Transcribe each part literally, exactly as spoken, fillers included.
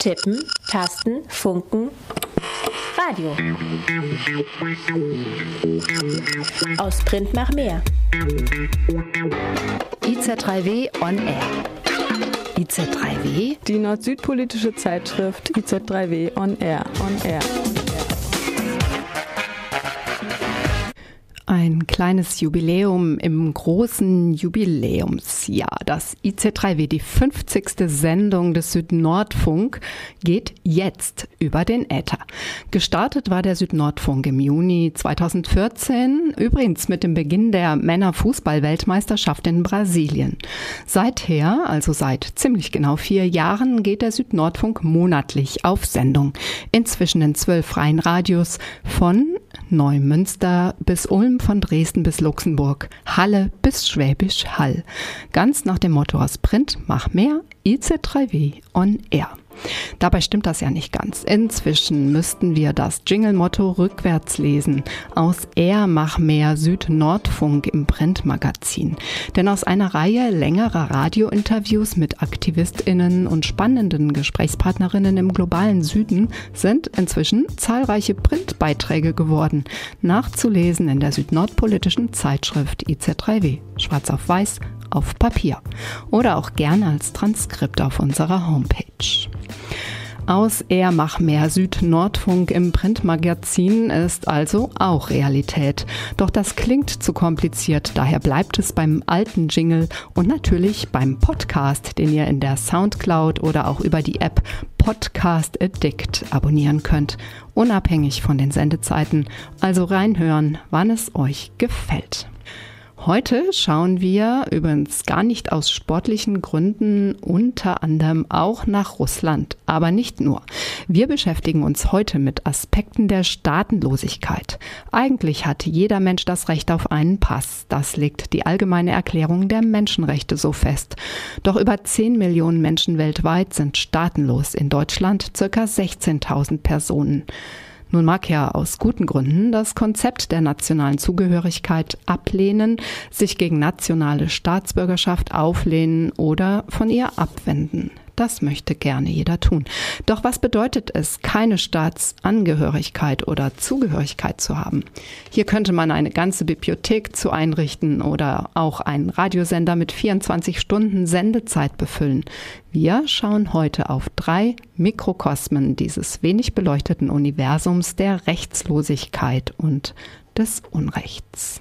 Tippen, Tasten, Funken, Radio. Aus Print mach mehr. I Z drei W on Air. I Z drei W? Die nord-süd-politische Zeitschrift I Z drei W on Air. On Air. Ein kleines Jubiläum im großen Jubiläumsjahr. Das I Z drei W, die fünfzigste Sendung des Südnordfunk, geht jetzt über den Äther. Gestartet war der Südnordfunk im Juni zweitausendvierzehn, übrigens mit dem Beginn der Männerfußball-Weltmeisterschaft in Brasilien. Seither, also seit ziemlich genau vier Jahren, geht der Südnordfunk monatlich auf Sendung. Inzwischen in zwölf freien Radios von Neumünster bis Ulm, von Dresden bis Luxemburg, Halle bis Schwäbisch Hall. Ganz nach dem Motto aus Print, mach mehr, I Z drei W on Air. Dabei stimmt das ja nicht ganz. Inzwischen müssten wir das Jingle-Motto rückwärts lesen. Aus Air mach mehr Südnordfunk im Printmagazin. Denn aus einer Reihe längerer Radiointerviews mit AktivistInnen und spannenden Gesprächspartnerinnen im globalen Süden sind inzwischen zahlreiche Printbeiträge geworden. Nachzulesen in der südnordpolitischen Zeitschrift I Z drei W. Schwarz auf weiß, auf Papier. Oder auch gerne als Transkript auf unserer Homepage. Aus Air mach mehr Südnordfunk im Printmagazin ist also auch Realität. Doch das klingt zu kompliziert, daher bleibt es beim alten Jingle und natürlich beim Podcast, den ihr in der Soundcloud oder auch über die App Podcast Addict abonnieren könnt. Unabhängig von den Sendezeiten, also reinhören, wann es euch gefällt. Heute schauen wir übrigens gar nicht aus sportlichen Gründen unter anderem auch nach Russland, aber nicht nur. Wir beschäftigen uns heute mit Aspekten der Staatenlosigkeit. Eigentlich hat jeder Mensch das Recht auf einen Pass. Das legt die Allgemeine Erklärung der Menschenrechte so fest. Doch über zehn Millionen Menschen weltweit sind staatenlos. In Deutschland ca. sechzehntausend Personen. Nun mag ja aus guten Gründen das Konzept der nationalen Zugehörigkeit ablehnen, sich gegen nationale Staatsbürgerschaft auflehnen oder von ihr abwenden. Das möchte gerne jeder tun. Doch was bedeutet es, keine Staatsangehörigkeit oder Zugehörigkeit zu haben? Hier könnte man eine ganze Bibliothek zu einrichten oder auch einen Radiosender mit vierundzwanzig Stunden Sendezeit befüllen. Wir schauen heute auf drei Mikrokosmen dieses wenig beleuchteten Universums der Rechtslosigkeit und des Unrechts.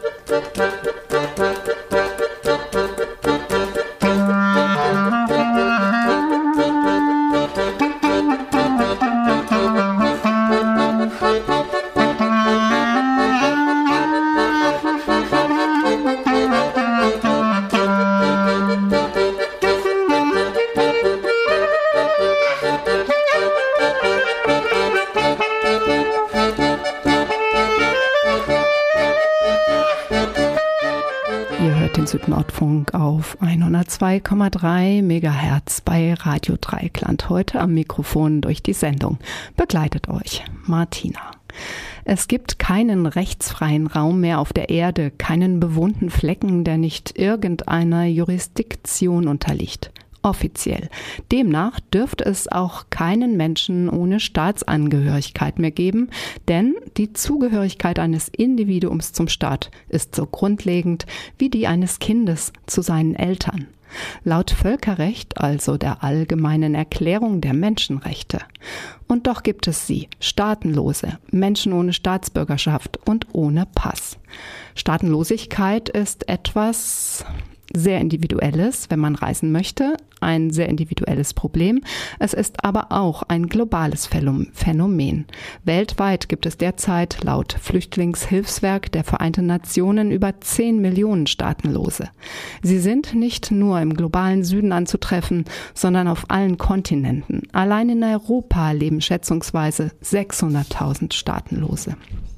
Südnordfunk auf hundertzwei Komma drei Megahertz bei Radio Dreieckland. Heute am Mikrofon durch die Sendung. Begleitet euch Martina. Es gibt keinen rechtsfreien Raum mehr auf der Erde, keinen bewohnten Flecken, der nicht irgendeiner Jurisdiktion unterliegt. Offiziell. Demnach dürfte es auch keinen Menschen ohne Staatsangehörigkeit mehr geben, denn die Zugehörigkeit eines Individuums zum Staat ist so grundlegend wie die eines Kindes zu seinen Eltern. Laut Völkerrecht, also der Allgemeinen Erklärung der Menschenrechte. Und doch gibt es sie, Staatenlose, Menschen ohne Staatsbürgerschaft und ohne Pass. Staatenlosigkeit ist etwas sehr Individuelles, wenn man reisen möchte, ein sehr individuelles Problem. Es ist aber auch ein globales Phänomen. Weltweit gibt es derzeit laut Flüchtlingshilfswerk der Vereinten Nationen über zehn Millionen Staatenlose. Sie sind nicht nur im globalen Süden anzutreffen, sondern auf allen Kontinenten. Allein in Europa leben schätzungsweise sechshunderttausend Staatenlose.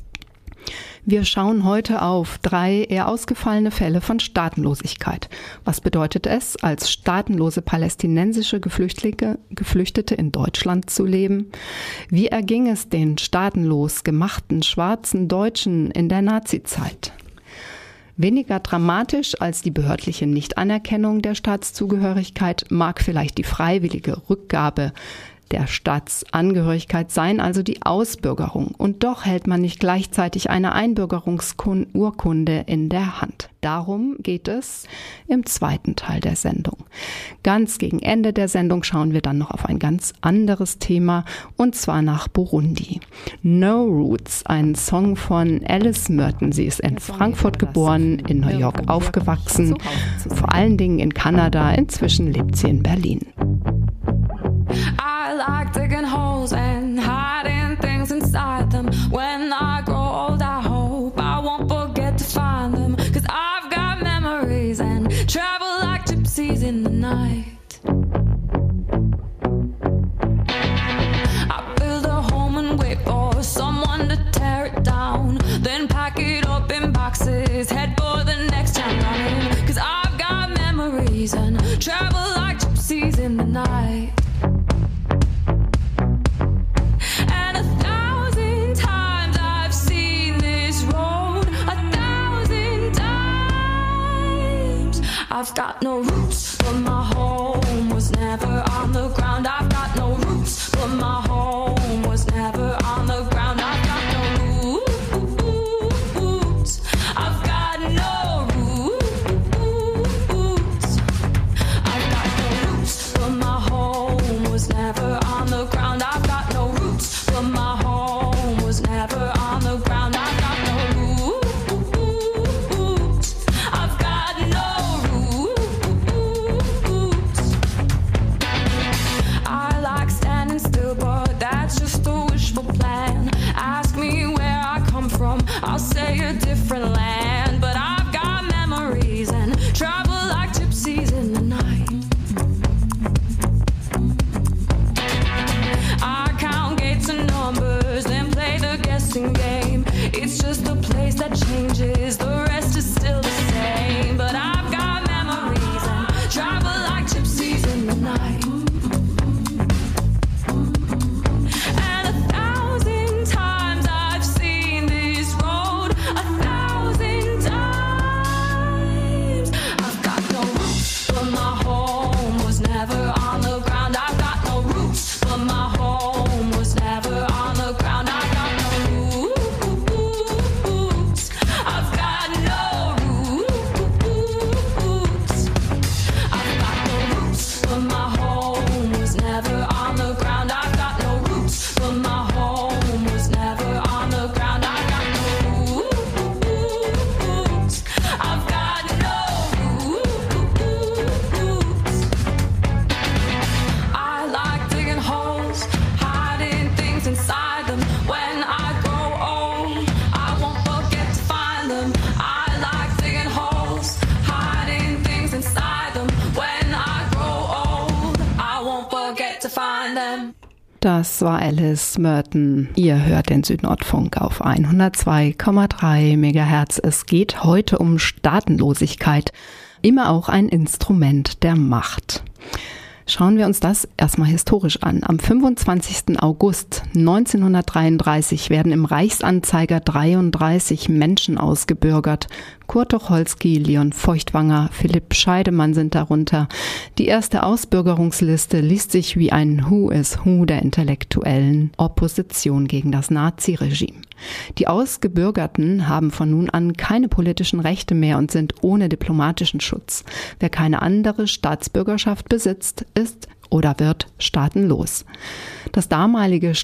Wir schauen heute auf drei eher ausgefallene Fälle von Staatenlosigkeit. Was bedeutet es, als staatenlose palästinensische Geflüchtete, Geflüchtete in Deutschland zu leben? Wie erging es den staatenlos gemachten schwarzen Deutschen in der Nazizeit? Weniger dramatisch als die behördliche Nichtanerkennung der Staatszugehörigkeit mag vielleicht die freiwillige Rückgabe der Staatsangehörigkeit seien also die Ausbürgerung. Und doch hält man nicht gleichzeitig eine Einbürgerungsurkunde in der Hand. Darum geht es im zweiten Teil der Sendung. Ganz gegen Ende der Sendung schauen wir dann noch auf ein ganz anderes Thema, und zwar nach Burundi. No Roots, ein Song von Alice Merton. Sie ist in Frankfurt geboren, in New York aufgewachsen, vor allen Dingen in Kanada. Inzwischen lebt sie in Berlin. I like digging holes and hiding things inside them. When I grow old, I hope I won't forget to find them. Cause I've got memories and travel like gypsies in the night. I build a home and wait for someone to tear it down. Then pack it up in boxes, head for the next town running. Cause I've got memories and travel like gypsies in the night. I've got no roots, but my home was never on the ground. I've got no roots, but my home was never on the ground. I've got no roots. I've got no roots. I've got no roots, but my home was never on the ground. I've got no roots, but my home was never on the ground. I've got no roots. I've got no I'll say a different land, but I've got memories and travel like gypsies in the night. I count gates and numbers, then play the guessing game. It's just a place that changes, the rest is still the same. But I've got memories and travel like gypsies in the night. Das war Alice Merton. Ihr hört den Südnordfunk auf hundertzwei Komma drei Megahertz. Es geht heute um Staatenlosigkeit, immer auch ein Instrument der Macht. Schauen wir uns das erstmal historisch an. Am fünfundzwanzigsten August neunzehnhundertdreiunddreißig werden im Reichsanzeiger dreiunddreißig Menschen ausgebürgert. Kurt Tucholsky, Leon Feuchtwanger, Philipp Scheidemann sind darunter. Die erste Ausbürgerungsliste liest sich wie ein Who is Who der intellektuellen Opposition gegen das Naziregime. Die Ausgebürgerten haben von nun an keine politischen Rechte mehr und sind ohne diplomatischen Schutz. Wer keine andere Staatsbürgerschaft besitzt, ist oder wird staatenlos. Das damalige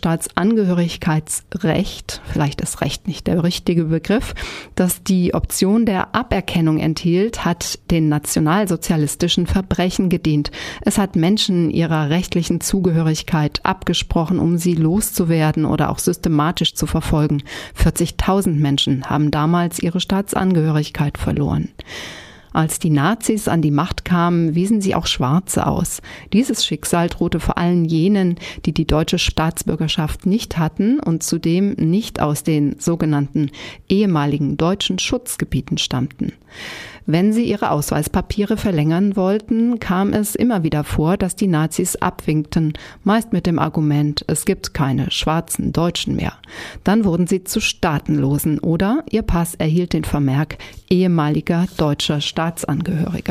Staatsangehörigkeitsrecht, vielleicht ist Recht nicht der richtige Begriff, das die Option der Aberkennung enthielt, hat den nationalsozialistischen Verbrechen gedient. Es hat Menschen ihrer rechtlichen Zugehörigkeit abgesprochen, um sie loszuwerden oder auch systematisch zu verfolgen. vierzigtausend Menschen haben damals ihre Staatsangehörigkeit verloren. Als die Nazis an die Macht kamen, wiesen sie auch Schwarze aus. Dieses Schicksal drohte vor allem jenen, die die deutsche Staatsbürgerschaft nicht hatten und zudem nicht aus den sogenannten ehemaligen deutschen Schutzgebieten stammten. Wenn sie ihre Ausweispapiere verlängern wollten, kam es immer wieder vor, dass die Nazis abwinkten, meist mit dem Argument, es gibt keine schwarzen Deutschen mehr. Dann wurden sie zu Staatenlosen oder ihr Pass erhielt den Vermerk ehemaliger deutscher Staatsangehöriger.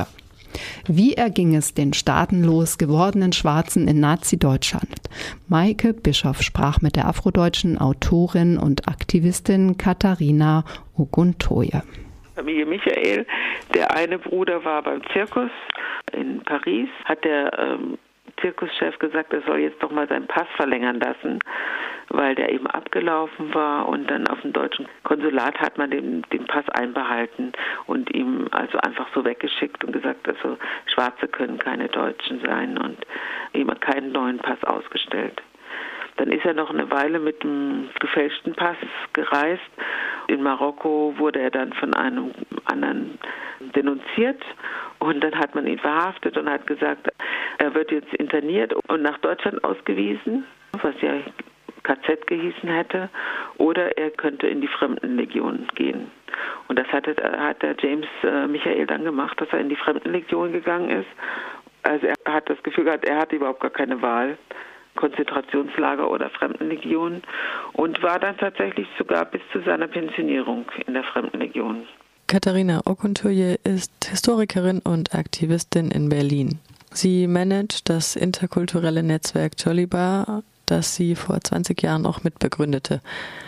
Wie erging es den staatenlos gewordenen Schwarzen in Nazi-Deutschland? Maike Bischoff sprach mit der afrodeutschen Autorin und Aktivistin Katharina Oguntoye. Familie Michael, der eine Bruder war beim Zirkus in Paris, hat der ähm, Zirkuschef gesagt, er soll jetzt doch mal seinen Pass verlängern lassen, weil der eben abgelaufen war, und dann auf dem deutschen Konsulat hat man den, den Pass einbehalten und ihm also einfach so weggeschickt und gesagt, also Schwarze können keine Deutschen sein, und ihm keinen neuen Pass ausgestellt. Dann ist er noch eine Weile mit dem gefälschten Pass gereist. In Marokko wurde er dann von einem anderen denunziert, und dann hat man ihn verhaftet und hat gesagt, er wird jetzt interniert und nach Deutschland ausgewiesen, was ja K Z gehießen hätte, oder er könnte in die Fremdenlegion gehen. Und das hat, hat der James äh, Michael dann gemacht, dass er in die Fremdenlegion gegangen ist. Also er hat das Gefühl gehabt, er hatte überhaupt gar keine Wahl. Konzentrationslager oder Fremdenlegion, und war dann tatsächlich sogar bis zu seiner Pensionierung in der Fremdenlegion. Katharina Oguntoye ist Historikerin und Aktivistin in Berlin. Sie managt das interkulturelle Netzwerk Jolibar, das sie vor zwanzig Jahren auch mitbegründete.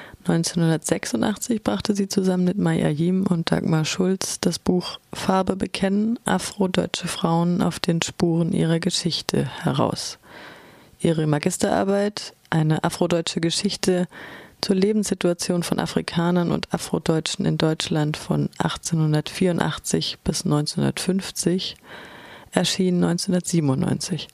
neunzehnhundertsechsundachtzig brachte sie zusammen mit Mai Ayim und Dagmar Schulz das Buch Farbe bekennen, afrodeutsche Frauen auf den Spuren ihrer Geschichte heraus. Ihre Magisterarbeit, eine afrodeutsche Geschichte zur Lebenssituation von Afrikanern und Afrodeutschen in Deutschland von achtzehnhundertvierundachtzig bis neunzehnhundertfünfzig, erschien neunzehnhundertsiebenundneunzig.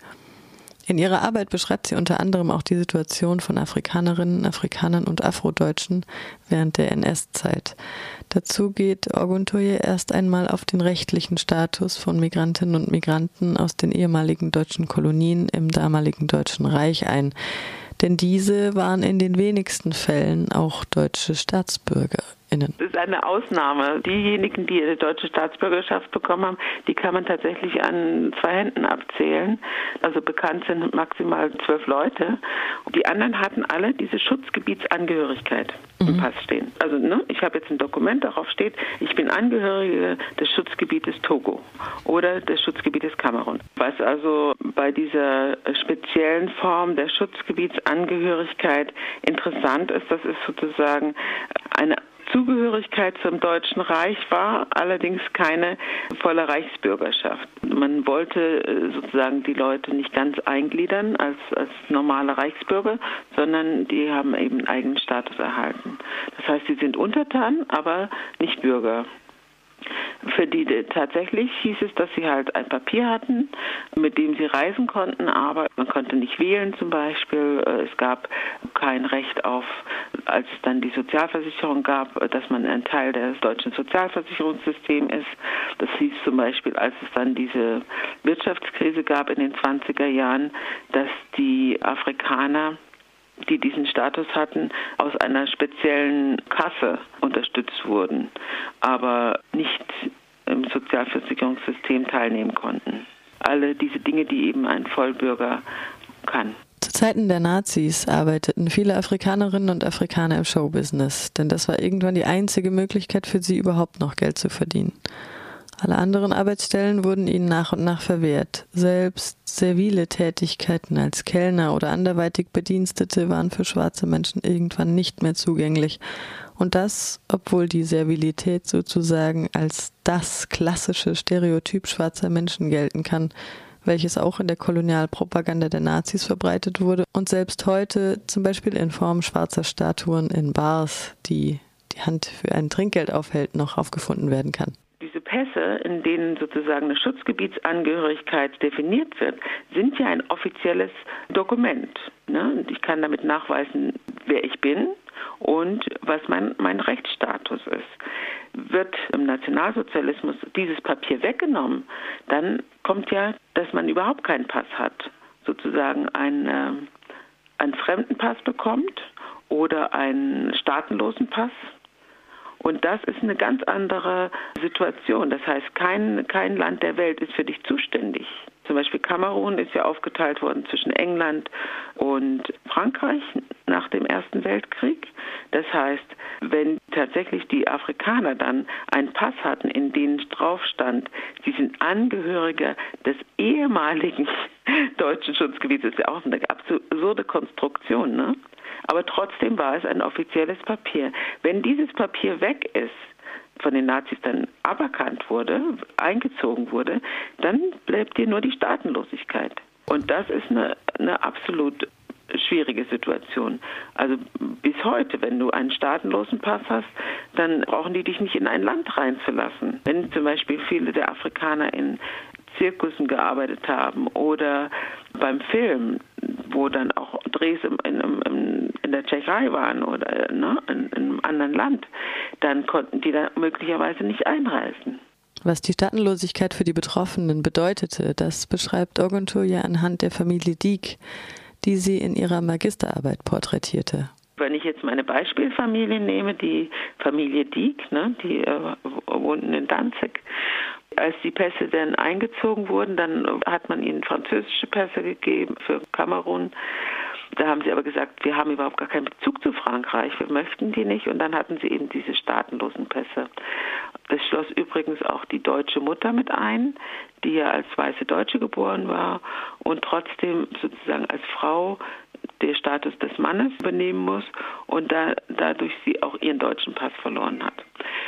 In ihrer Arbeit beschreibt sie unter anderem auch die Situation von Afrikanerinnen, Afrikanern und Afrodeutschen während der N S-Zeit. Dazu geht Oguntoye erst einmal auf den rechtlichen Status von Migrantinnen und Migranten aus den ehemaligen deutschen Kolonien im damaligen Deutschen Reich ein. Denn diese waren in den wenigsten Fällen auch deutsche StaatsbürgerInnen. Das ist eine Ausnahme. Diejenigen, die eine deutsche Staatsbürgerschaft bekommen haben, die kann man tatsächlich an zwei Händen abzählen. Also bekannt sind maximal zwölf Leute. Die anderen hatten alle diese Schutzgebietsangehörigkeit im mhm. Pass stehen. Also ne, ich habe jetzt ein Dokument, darauf steht, ich bin Angehörige des Schutzgebietes Togo oder des Schutzgebietes Kamerun. Was also bei dieser speziellen Form der Schutzgebietsangehörigkeit interessant ist, das ist sozusagen eine Zugehörigkeit zum Deutschen Reich war, allerdings keine volle Reichsbürgerschaft. Man wollte sozusagen die Leute nicht ganz eingliedern als, als normale Reichsbürger, sondern die haben eben einen eigenen Status erhalten. Das heißt, sie sind Untertan, aber nicht Bürger. Für die tatsächlich hieß es, dass sie halt ein Papier hatten, mit dem sie reisen konnten, aber man konnte nicht wählen zum Beispiel. Es gab kein Recht auf, als es dann die Sozialversicherung gab, dass man ein Teil des deutschen Sozialversicherungssystems ist. Das hieß zum Beispiel, als es dann diese Wirtschaftskrise gab in den zwanziger Jahren, dass die Afrikaner, die diesen Status hatten, aus einer speziellen Kasse unterstützt wurden, aber nicht im Sozialversicherungssystem teilnehmen konnten. Alle diese Dinge, die eben ein Vollbürger kann. Zu Zeiten der Nazis arbeiteten viele Afrikanerinnen und Afrikaner im Showbusiness, denn das war irgendwann die einzige Möglichkeit für sie, überhaupt noch Geld zu verdienen. Alle anderen Arbeitsstellen wurden ihnen nach und nach verwehrt. Selbst servile Tätigkeiten als Kellner oder anderweitig Bedienstete waren für schwarze Menschen irgendwann nicht mehr zugänglich. Und das, obwohl die Servilität sozusagen als das klassische Stereotyp schwarzer Menschen gelten kann, welches auch in der Kolonialpropaganda der Nazis verbreitet wurde und selbst heute zum Beispiel in Form schwarzer Statuen in Bars, die die Hand für ein Trinkgeld aufhält, noch aufgefunden werden kann. Diese Pässe, in denen sozusagen eine Schutzgebietsangehörigkeit definiert wird, sind ja ein offizielles Dokument. Ne? Und ich kann damit nachweisen, wer ich bin und was mein, mein Rechtsstatus ist. Wird im Nationalsozialismus dieses Papier weggenommen, dann kommt ja, dass man überhaupt keinen Pass hat, sozusagen einen, äh, einen Fremdenpass bekommt oder einen staatenlosen Pass. Und das ist eine ganz andere Situation. Das heißt, kein, kein Land der Welt ist für dich zuständig. Zum Beispiel Kamerun ist ja aufgeteilt worden zwischen England und Frankreich nach dem Ersten Weltkrieg. Das heißt, Wenn tatsächlich die Afrikaner dann einen Pass hatten, in dem drauf stand, sie sind Angehörige des ehemaligen deutschen Schutzgebiets, das ist ja auch eine absurde Konstruktion, ne? Aber trotzdem war es ein offizielles Papier. Wenn dieses Papier weg ist, von den Nazis dann aberkannt wurde, eingezogen wurde, dann bleibt dir nur die Staatenlosigkeit. Und das ist eine, eine absolut schwierige Situation. Also bis heute, wenn du einen staatenlosen Pass hast, dann brauchen die dich nicht in ein Land reinzulassen. Wenn zum Beispiel viele der Afrikaner in Zirkussen gearbeitet haben oder beim Film, wo dann auch Drehs in, in, in der Tschechei waren oder ne, in, in einem anderen Land, dann konnten die da möglicherweise nicht einreisen. Was die Staatenlosigkeit für die Betroffenen bedeutete, das beschreibt Ogundju ja anhand der Familie Dieck, die sie in ihrer Magisterarbeit porträtierte. Wenn ich jetzt meine Beispielfamilie nehme, die Familie Dieck, ne, die äh, wohnten in Danzig. Als die Pässe dann eingezogen wurden, dann hat man ihnen französische Pässe gegeben für Kamerun. Da haben sie aber gesagt, wir haben überhaupt gar keinen Bezug zu Frankreich, wir möchten die nicht. Und dann hatten sie eben diese staatenlosen Pässe. Das schloss übrigens auch die deutsche Mutter mit ein, die ja als weiße Deutsche geboren war und trotzdem sozusagen als Frau den Status des Mannes übernehmen muss und da, dadurch sie auch ihren deutschen Pass verloren hat.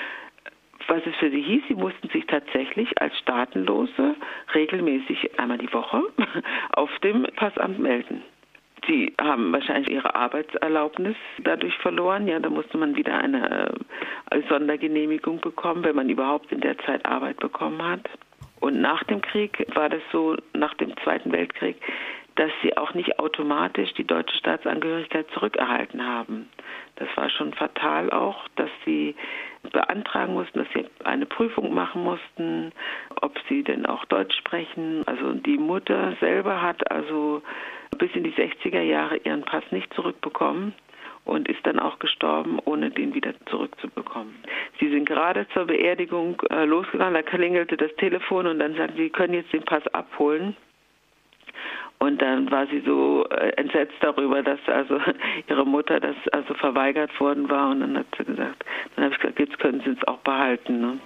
Was es für sie hieß, sie mussten sich tatsächlich als Staatenlose regelmäßig einmal die Woche auf dem Passamt melden. Sie haben wahrscheinlich ihre Arbeitserlaubnis dadurch verloren. Ja, da musste man wieder eine Sondergenehmigung bekommen, wenn man überhaupt in der Zeit Arbeit bekommen hat. Und nach dem Krieg war das so, nach dem Zweiten Weltkrieg, dass sie auch nicht automatisch die deutsche Staatsangehörigkeit zurückerhalten haben. Das war schon fatal auch, dass sie beantragen mussten, dass sie eine Prüfung machen mussten, ob sie denn auch Deutsch sprechen. Also die Mutter selber hat also bis in die sechziger Jahre ihren Pass nicht zurückbekommen und ist dann auch gestorben, ohne den wieder zurückzubekommen. Sie sind gerade zur Beerdigung äh, losgegangen, da klingelte das Telefon und dann sagten sie, Sie können jetzt den Pass abholen. Und dann war sie so äh, entsetzt darüber, dass also ihre Mutter das also verweigert worden war. Und dann hat sie gesagt, dann habe ich gesagt, jetzt können Sie es auch behalten. Ne?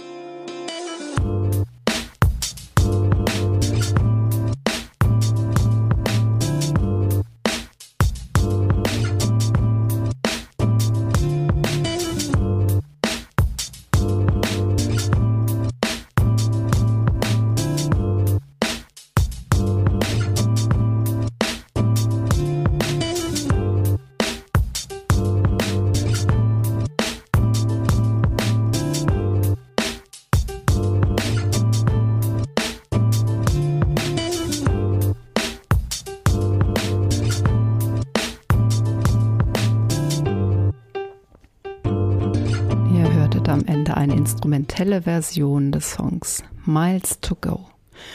Eine instrumentelle Version des Songs Miles to Go.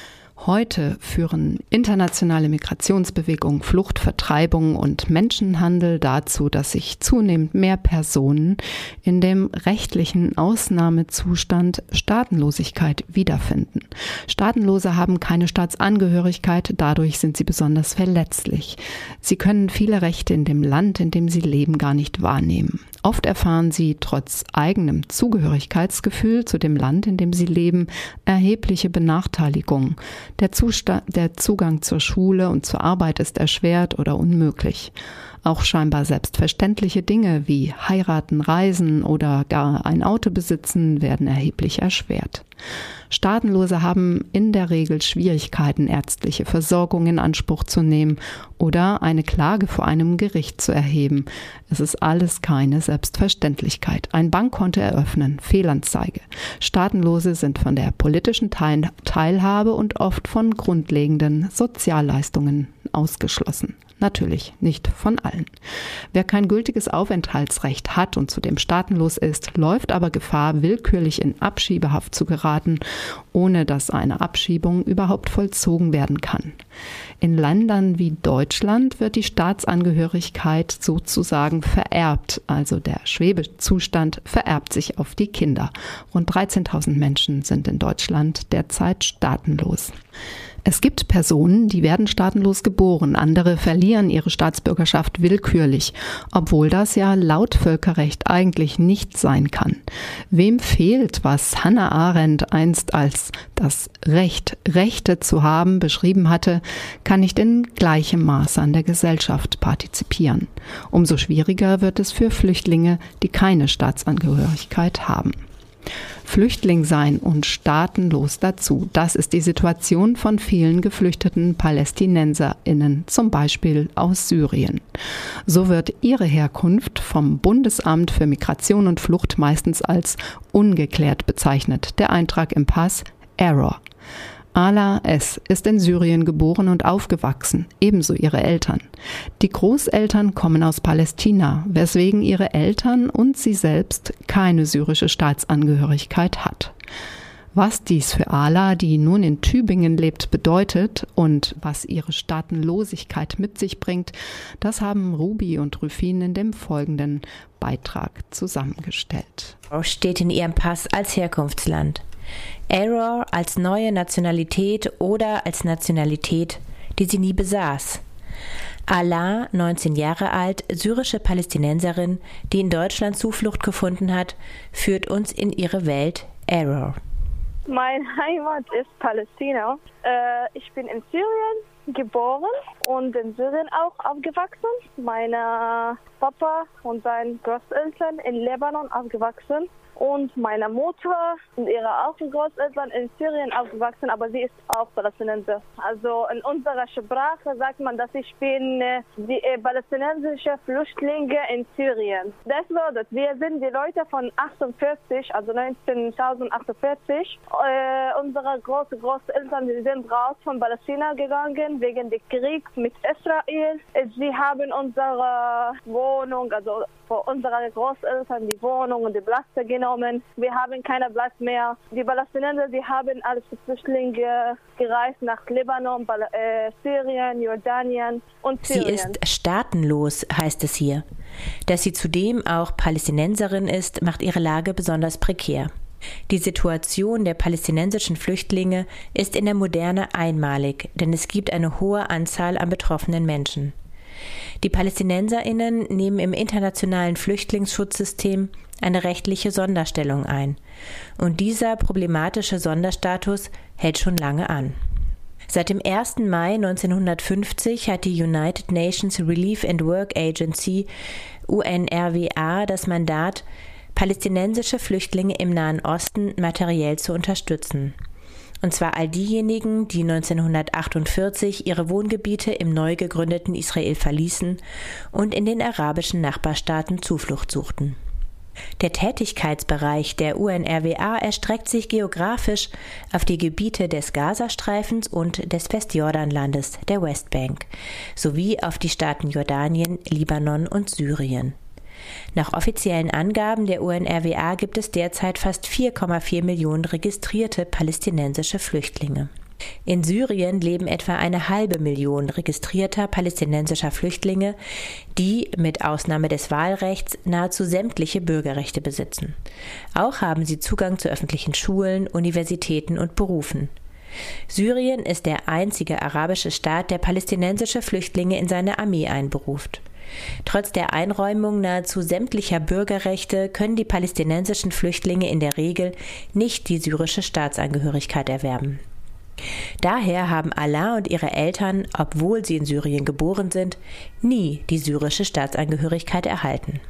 Heute führen internationale Migrationsbewegungen, Flucht, Vertreibung und Menschenhandel dazu, dass sich zunehmend mehr Personen in dem rechtlichen Ausnahmezustand Staatenlosigkeit wiederfinden. Staatenlose haben keine Staatsangehörigkeit, dadurch sind sie besonders verletzlich. Sie können viele Rechte in dem Land, in dem sie leben, gar nicht wahrnehmen. Oft erfahren sie trotz eigenem Zugehörigkeitsgefühl zu dem Land, in dem sie leben, erhebliche Benachteiligungen. Der, Zustand, der Zugang zur Schule und zur Arbeit ist erschwert oder unmöglich. Auch scheinbar selbstverständliche Dinge wie heiraten, reisen oder gar ein Auto besitzen werden erheblich erschwert. Staatenlose haben in der Regel Schwierigkeiten, ärztliche Versorgung in Anspruch zu nehmen oder eine Klage vor einem Gericht zu erheben. Es ist alles keine Selbstverständlichkeit. Ein Bankkonto eröffnen, Fehlanzeige. Staatenlose sind von der politischen Teil- Teilhabe und oft von grundlegenden Sozialleistungen ausgeschlossen. Natürlich nicht von allen. Wer kein gültiges Aufenthaltsrecht hat und zudem staatenlos ist, läuft aber Gefahr, willkürlich in Abschiebehaft zu geraten, ohne dass eine Abschiebung überhaupt vollzogen werden kann. In Ländern wie Deutschland wird die Staatsangehörigkeit sozusagen vererbt, also der Schwebezustand vererbt sich auf die Kinder. Rund dreizehntausend Menschen sind in Deutschland derzeit staatenlos. Es gibt Personen, die werden staatenlos geboren, andere verlieren ihre Staatsbürgerschaft willkürlich, obwohl das ja laut Völkerrecht eigentlich nicht sein kann. Wem fehlt, was Hannah Arendt einst als das Recht, Rechte zu haben beschrieben hatte, kann nicht in gleichem Maße an der Gesellschaft partizipieren. Umso schwieriger wird es für Flüchtlinge, die keine Staatsangehörigkeit haben. Flüchtling sein und staatenlos dazu. Das ist die Situation von vielen geflüchteten PalästinenserInnen, zum Beispiel aus Syrien. So wird ihre Herkunft vom Bundesamt für Migration und Flucht meistens als ungeklärt bezeichnet. Der Eintrag im Pass Error. Ala S. ist in Syrien geboren und aufgewachsen, ebenso ihre Eltern. Die Großeltern kommen aus Palästina, weswegen ihre Eltern und sie selbst keine syrische Staatsangehörigkeit hat. Was dies für Ala, die nun in Tübingen lebt, bedeutet und was ihre Staatenlosigkeit mit sich bringt, das haben Ruby und Rüfin in dem folgenden Beitrag zusammengestellt. Steht in ihrem Pass als Herkunftsland. Error als neue Nationalität oder als Nationalität, die sie nie besaß. Ala, neunzehn Jahre alt, syrische Palästinenserin, die in Deutschland Zuflucht gefunden hat, führt uns in ihre Welt Error. Meine Heimat ist Palästina. Äh, ich bin in Syrien geboren und in Syrien auch aufgewachsen. Meine Papa und seine Großeltern in Libanon aufgewachsen. Und meine Mutter und ihre auch Großeltern in Syrien aufgewachsen, aber sie ist auch Palästinenser. Also in unserer Sprache sagt man, dass ich bin äh, die äh, palästinensische Flüchtlinge in Syrien. Das bedeutet, wir sind die Leute von achtundvierzig, also neunzehntausendachtzig. Äh, unsere große Großeltern, die sind raus von Palästina gegangen wegen des Kriegs mit Israel. Sie haben unsere Wohnung, also für unsere Großeltern die Wohnung und die Plätze genommen. Wir haben keinen Platz mehr. Die Palästinenser, die haben als Flüchtlinge gereist nach Libanon, äh, Syrien, Jordanien und Syrien. Sie ist staatenlos, heißt es hier. Dass sie zudem auch Palästinenserin ist, macht ihre Lage besonders prekär. Die Situation der palästinensischen Flüchtlinge ist in der Moderne einmalig, denn es gibt eine hohe Anzahl an betroffenen Menschen. Die PalästinenserInnen nehmen im internationalen Flüchtlingsschutzsystem eine rechtliche Sonderstellung ein. Und dieser problematische Sonderstatus hält schon lange an. Seit dem ersten Mai neunzehnhundertfünfzig hat die United Nations Relief and Work Agency U N R W A das Mandat, palästinensische Flüchtlinge im Nahen Osten materiell zu unterstützen. Und zwar all diejenigen, die neunzehnhundertachtundvierzig ihre Wohngebiete im neu gegründeten Israel verließen und in den arabischen Nachbarstaaten Zuflucht suchten. Der Tätigkeitsbereich der U N R W A erstreckt sich geografisch auf die Gebiete des Gazastreifens und des Westjordanlandes, der Westbank, sowie auf die Staaten Jordanien, Libanon und Syrien. Nach offiziellen Angaben der U N R W A gibt es derzeit fast vier Komma vier Millionen registrierte palästinensische Flüchtlinge. In Syrien leben etwa eine halbe Million registrierter palästinensischer Flüchtlinge, die mit Ausnahme des Wahlrechts nahezu sämtliche Bürgerrechte besitzen. Auch haben sie Zugang zu öffentlichen Schulen, Universitäten und Berufen. Syrien ist der einzige arabische Staat, der palästinensische Flüchtlinge in seine Armee einberuft. Trotz der Einräumung nahezu sämtlicher Bürgerrechte können die palästinensischen Flüchtlinge in der Regel nicht die syrische Staatsangehörigkeit erwerben. Daher haben Ala und ihre Eltern, obwohl sie in Syrien geboren sind, nie die syrische Staatsangehörigkeit erhalten.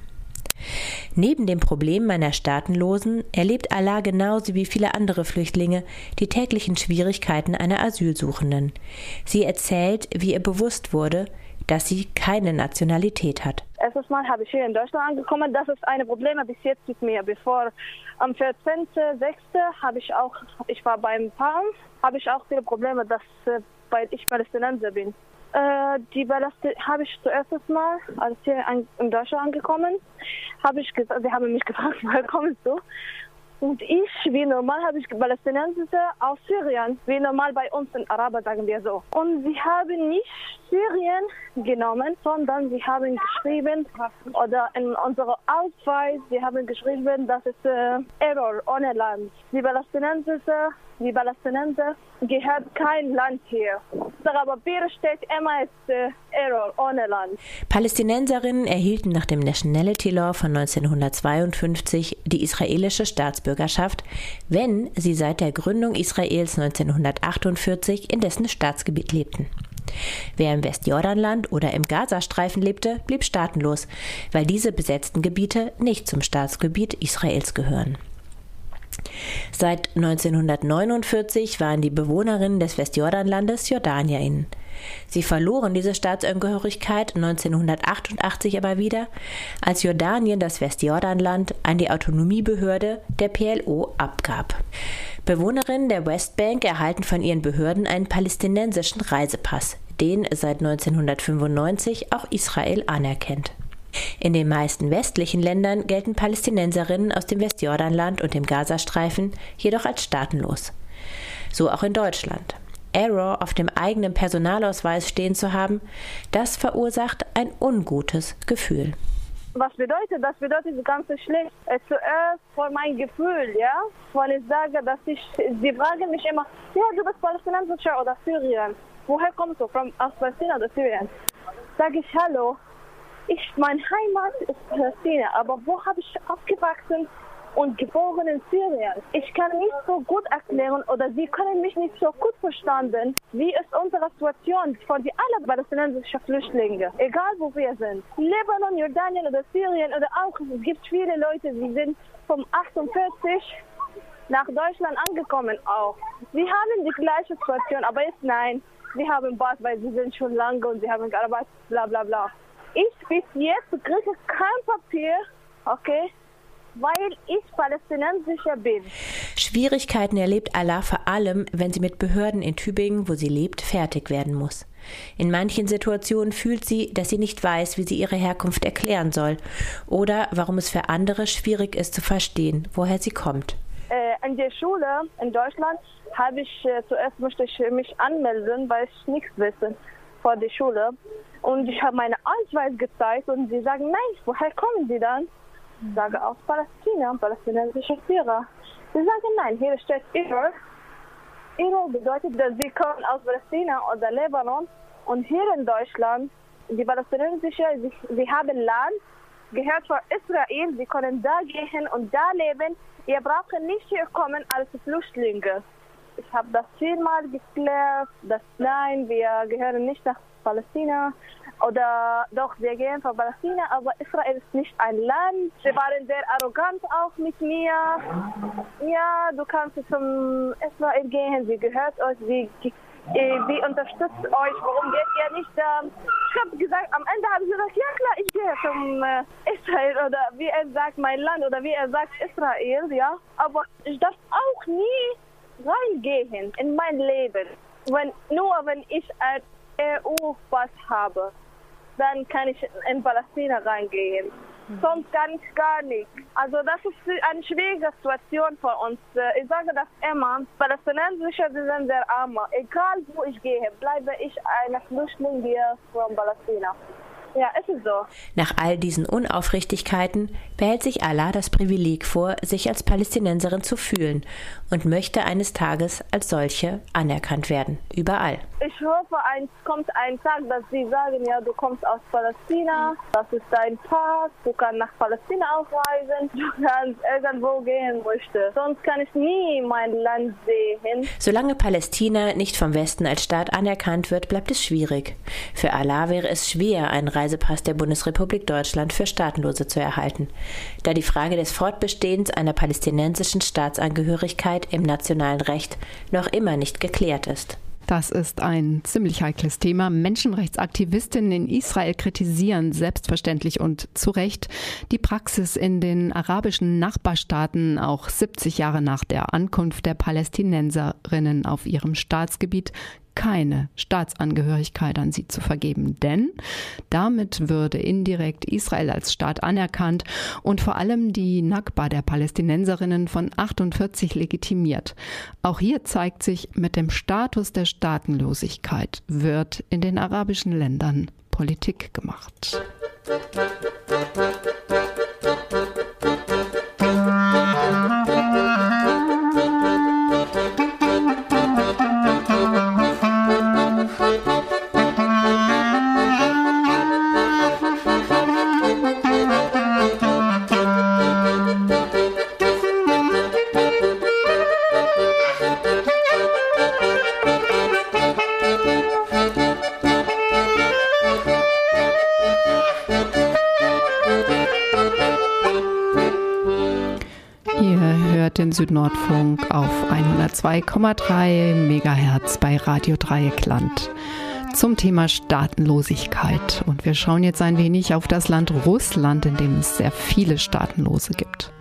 Neben dem Problem einer Staatenlosen erlebt Ala genauso wie viele andere Flüchtlinge die täglichen Schwierigkeiten einer Asylsuchenden. Sie erzählt, wie ihr bewusst wurde, dass sie keine Nationalität hat. Erstes Mal habe ich hier in Deutschland angekommen. Das ist ein Problem bis jetzt mit mir. Bevor am vierzehnten sechsten habe ich auch, ich war beim Fahren, habe ich auch viele Probleme, dass, weil ich Palästinenser bin. Äh, die Palästin habe ich zuerst Mal, als ich hier an, in Deutschland angekommen, habe ich gesagt, sie haben mich gefragt, woher kommst du? Und ich, wie normal, habe ich Palästinenser aus Syrien, wie normal bei uns in Araber, sagen wir so. Und sie haben nicht Syrien genommen, sondern sie haben geschrieben, oder in unserem Ausweis, sie haben geschrieben, das ist äh, Error ohne Land. Die Palästinenser, die Palästinenser gehört kein Land hier. Aber Papier steht immer ist äh, Error ohne Land. Palästinenserinnen erhielten nach dem Nationality Law von neunzehnhundertzweiundfünfzig die israelische Staatsbürgerschaft, wenn sie seit der Gründung Israels neunzehnhundertachtundvierzig in dessen Staatsgebiet lebten. Wer im Westjordanland oder im Gazastreifen lebte, blieb staatenlos, weil diese besetzten Gebiete nicht zum Staatsgebiet Israels gehören. Seit neunzehnhundertneunundvierzig waren die Bewohnerinnen des Westjordanlandes JordanierInnen. Sie verloren diese Staatsangehörigkeit neunzehnhundertachtundachtzig aber wieder, als Jordanien das Westjordanland an die Autonomiebehörde der P L O abgab. Bewohnerinnen der Westbank erhalten von ihren Behörden einen palästinensischen Reisepass, den seit neunzehnhundertfünfundneunzig auch Israel anerkennt. In den meisten westlichen Ländern gelten Palästinenserinnen aus dem Westjordanland und dem Gazastreifen jedoch als staatenlos. So auch in Deutschland. Error auf dem eigenen Personalausweis stehen zu haben, das verursacht ein ungutes Gefühl. Was bedeutet das? Bedeutet ganz schlecht. Äh, zuerst von meinem Gefühl, ja, weil ich sage, dass ich, sie fragen mich immer, ja, du bist Palästinenser oder Syrien. Woher kommst du? From, aus Palästina oder Syrien? Sag ich, hallo, ich, meine Heimat ist Palästina, aber wo habe ich aufgewachsen und geboren in Syrien? Ich kann nicht so gut erklären oder sie können mich nicht so gut verstanden, wie ist unsere Situation von die alle palästinensischen Flüchtlinge, egal wo wir sind. Libanon, Jordanien oder Syrien oder auch, es gibt viele Leute, die sind vom achtundvierzig nach Deutschland angekommen auch. Sie haben die gleiche Situation, aber jetzt nein, sie haben Pass, weil sie sind schon lange und sie haben gearbeitet, bla bla bla. Ich bis jetzt kriege kein Papier, okay, weil ich Palästinenser bin. Schwierigkeiten erlebt Alaa vor allem, wenn sie mit Behörden in Tübingen, wo sie lebt, fertig werden muss. In manchen Situationen fühlt sie, dass sie nicht weiß, wie sie ihre Herkunft erklären soll oder warum es für andere schwierig ist zu verstehen, woher sie kommt. Äh, in der Schule in Deutschland habe ich äh, zuerst musste ich mich anmelden, weil ich nichts wusste vor der Schule. Und ich habe meinen Ausweis gezeigt und sie sagen, nein, woher kommen Sie dann? Ich sage, aus Palästina, palästinensische Syrer. Sie sagen, nein, hier steht Error. Error bedeutet, dass sie kommen aus Palästina oder Libanon. Und hier in Deutschland, die Palästinensische, sie, sie haben Land, gehört von Israel, sie können da gehen und da leben. Ihr braucht nicht hier kommen als Flüchtlinge. Ich habe das viermal geklärt, dass nein, wir gehören nicht nach Palästina oder doch, wir gehen von Palästina, aber Israel ist nicht ein Land. Sie waren sehr arrogant auch mit mir. Ja, du kannst zum Israel gehen, sie gehört euch, sie, sie unterstützt euch, warum geht ihr nicht da? Ich habe gesagt, am Ende habe ich gesagt, ja klar, ich gehe zum äh, Israel oder wie er sagt, mein Land oder wie er sagt, Israel, ja. Aber ich darf auch nie reingehen in mein Leben. Wenn, nur wenn ich ein E U-Pass habe, dann kann ich in Palästina reingehen. Mhm. Sonst kann ich gar nicht. Also das ist eine schwierige Situation für uns. Ich sage das immer, Palästinenser sind sehr arm. Egal wo ich gehe, bleibe ich eine Flüchtling hier von Palästina. Ja, es ist so. Nach all diesen Unaufrichtigkeiten behält sich Alaa das Privileg vor, sich als Palästinenserin zu fühlen und möchte eines Tages als solche anerkannt werden. Überall. Ich hoffe, es kommt ein Tag, dass sie sagen, ja, du kommst aus Palästina, das ist dein Pass, du kannst nach Palästina ausreisen, du kannst irgendwo gehen möchtest. Sonst kann ich nie mein Land sehen. Solange Palästina nicht vom Westen als Staat anerkannt wird, bleibt es schwierig. Für Alaa wäre es schwer, einen Reisepass der Bundesrepublik Deutschland für Staatenlose zu erhalten, da die Frage des Fortbestehens einer palästinensischen Staatsangehörigkeit im nationalen Recht noch immer nicht geklärt ist. Das ist ein ziemlich heikles Thema. Menschenrechtsaktivistinnen in Israel kritisieren selbstverständlich und zu Recht die Praxis in den arabischen Nachbarstaaten, auch siebzig Jahre nach der Ankunft der Palästinenserinnen auf ihrem Staatsgebiet, keine Staatsangehörigkeit an sie zu vergeben, denn damit würde indirekt Israel als Staat anerkannt und vor allem die Nakba der Palästinenserinnen von achtundvierzig legitimiert. Auch hier zeigt sich, mit dem Status der Staatenlosigkeit wird in den arabischen Ländern Politik gemacht. Den Südnordfunk auf hundertzwei Komma drei Megahertz bei Radio Dreieckland zum Thema Staatenlosigkeit. Und wir schauen jetzt ein wenig auf das Land Russland, in dem es sehr viele Staatenlose gibt.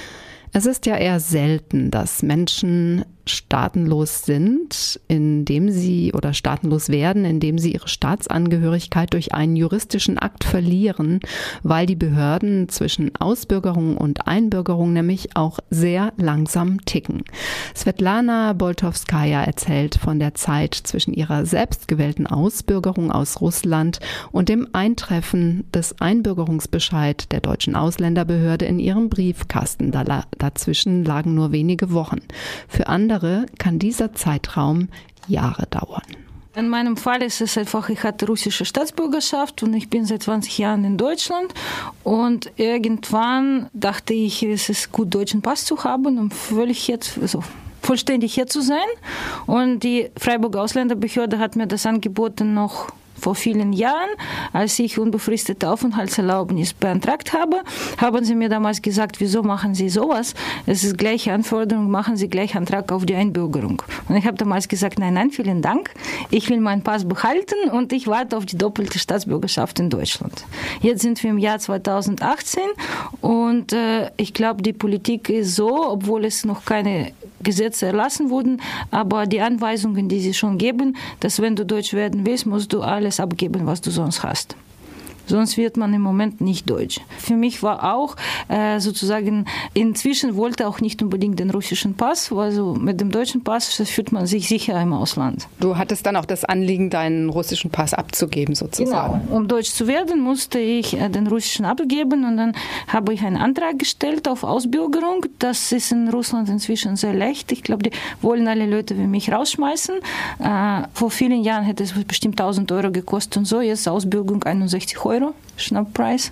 Es ist ja eher selten, dass Menschen staatenlos sind, indem sie oder staatenlos werden, indem sie ihre Staatsangehörigkeit durch einen juristischen Akt verlieren, weil die Behörden zwischen Ausbürgerung und Einbürgerung nämlich auch sehr langsam ticken. Svetlana Boltowskaja erzählt von der Zeit zwischen ihrer selbstgewählten Ausbürgerung aus Russland und dem Eintreffen des Einbürgerungsbescheid der deutschen Ausländerbehörde in ihrem Briefkasten. Dazwischen lagen nur wenige Wochen. Für andere kann dieser Zeitraum Jahre dauern. In meinem Fall ist es einfach, ich hatte russische Staatsbürgerschaft und ich bin seit zwanzig Jahren in Deutschland und irgendwann dachte ich, es ist gut, deutschen Pass zu haben, um völlig jetzt, also vollständig hier zu sein. Und die Freiburger Ausländerbehörde hat mir das angeboten noch vor vielen Jahren, als ich unbefristete Aufenthaltserlaubnis beantragt habe, haben sie mir damals gesagt, wieso machen Sie sowas? Es ist gleiche Anforderung, machen Sie gleich Antrag auf die Einbürgerung. Und ich habe damals gesagt, nein, nein, vielen Dank, ich will meinen Pass behalten und ich warte auf die doppelte Staatsbürgerschaft in Deutschland. Jetzt sind wir im Jahr zweitausendachtzehn und äh, ich glaube, die Politik ist so, obwohl es noch keine Gesetze erlassen wurden, aber die Anweisungen, die sie schon geben, dass wenn du Deutsch werden willst, musst du alles abgeben, was du sonst hast. Sonst wird man im Moment nicht deutsch. Für mich war auch äh, sozusagen, inzwischen wollte auch nicht unbedingt den russischen Pass, also mit dem deutschen Pass fühlt man sich sicher im Ausland. Du hattest dann auch das Anliegen, deinen russischen Pass abzugeben sozusagen. Genau. Um deutsch zu werden, musste ich äh, den russischen abgeben und dann habe ich einen Antrag gestellt auf Ausbürgerung. Das ist in Russland inzwischen sehr leicht. Ich glaube, die wollen alle Leute wie mich rausschmeißen. Äh, vor vielen Jahren hätte es bestimmt tausend Euro gekostet und so. Jetzt Ausbürgerung einundsechzig Euro. Schnapppreis.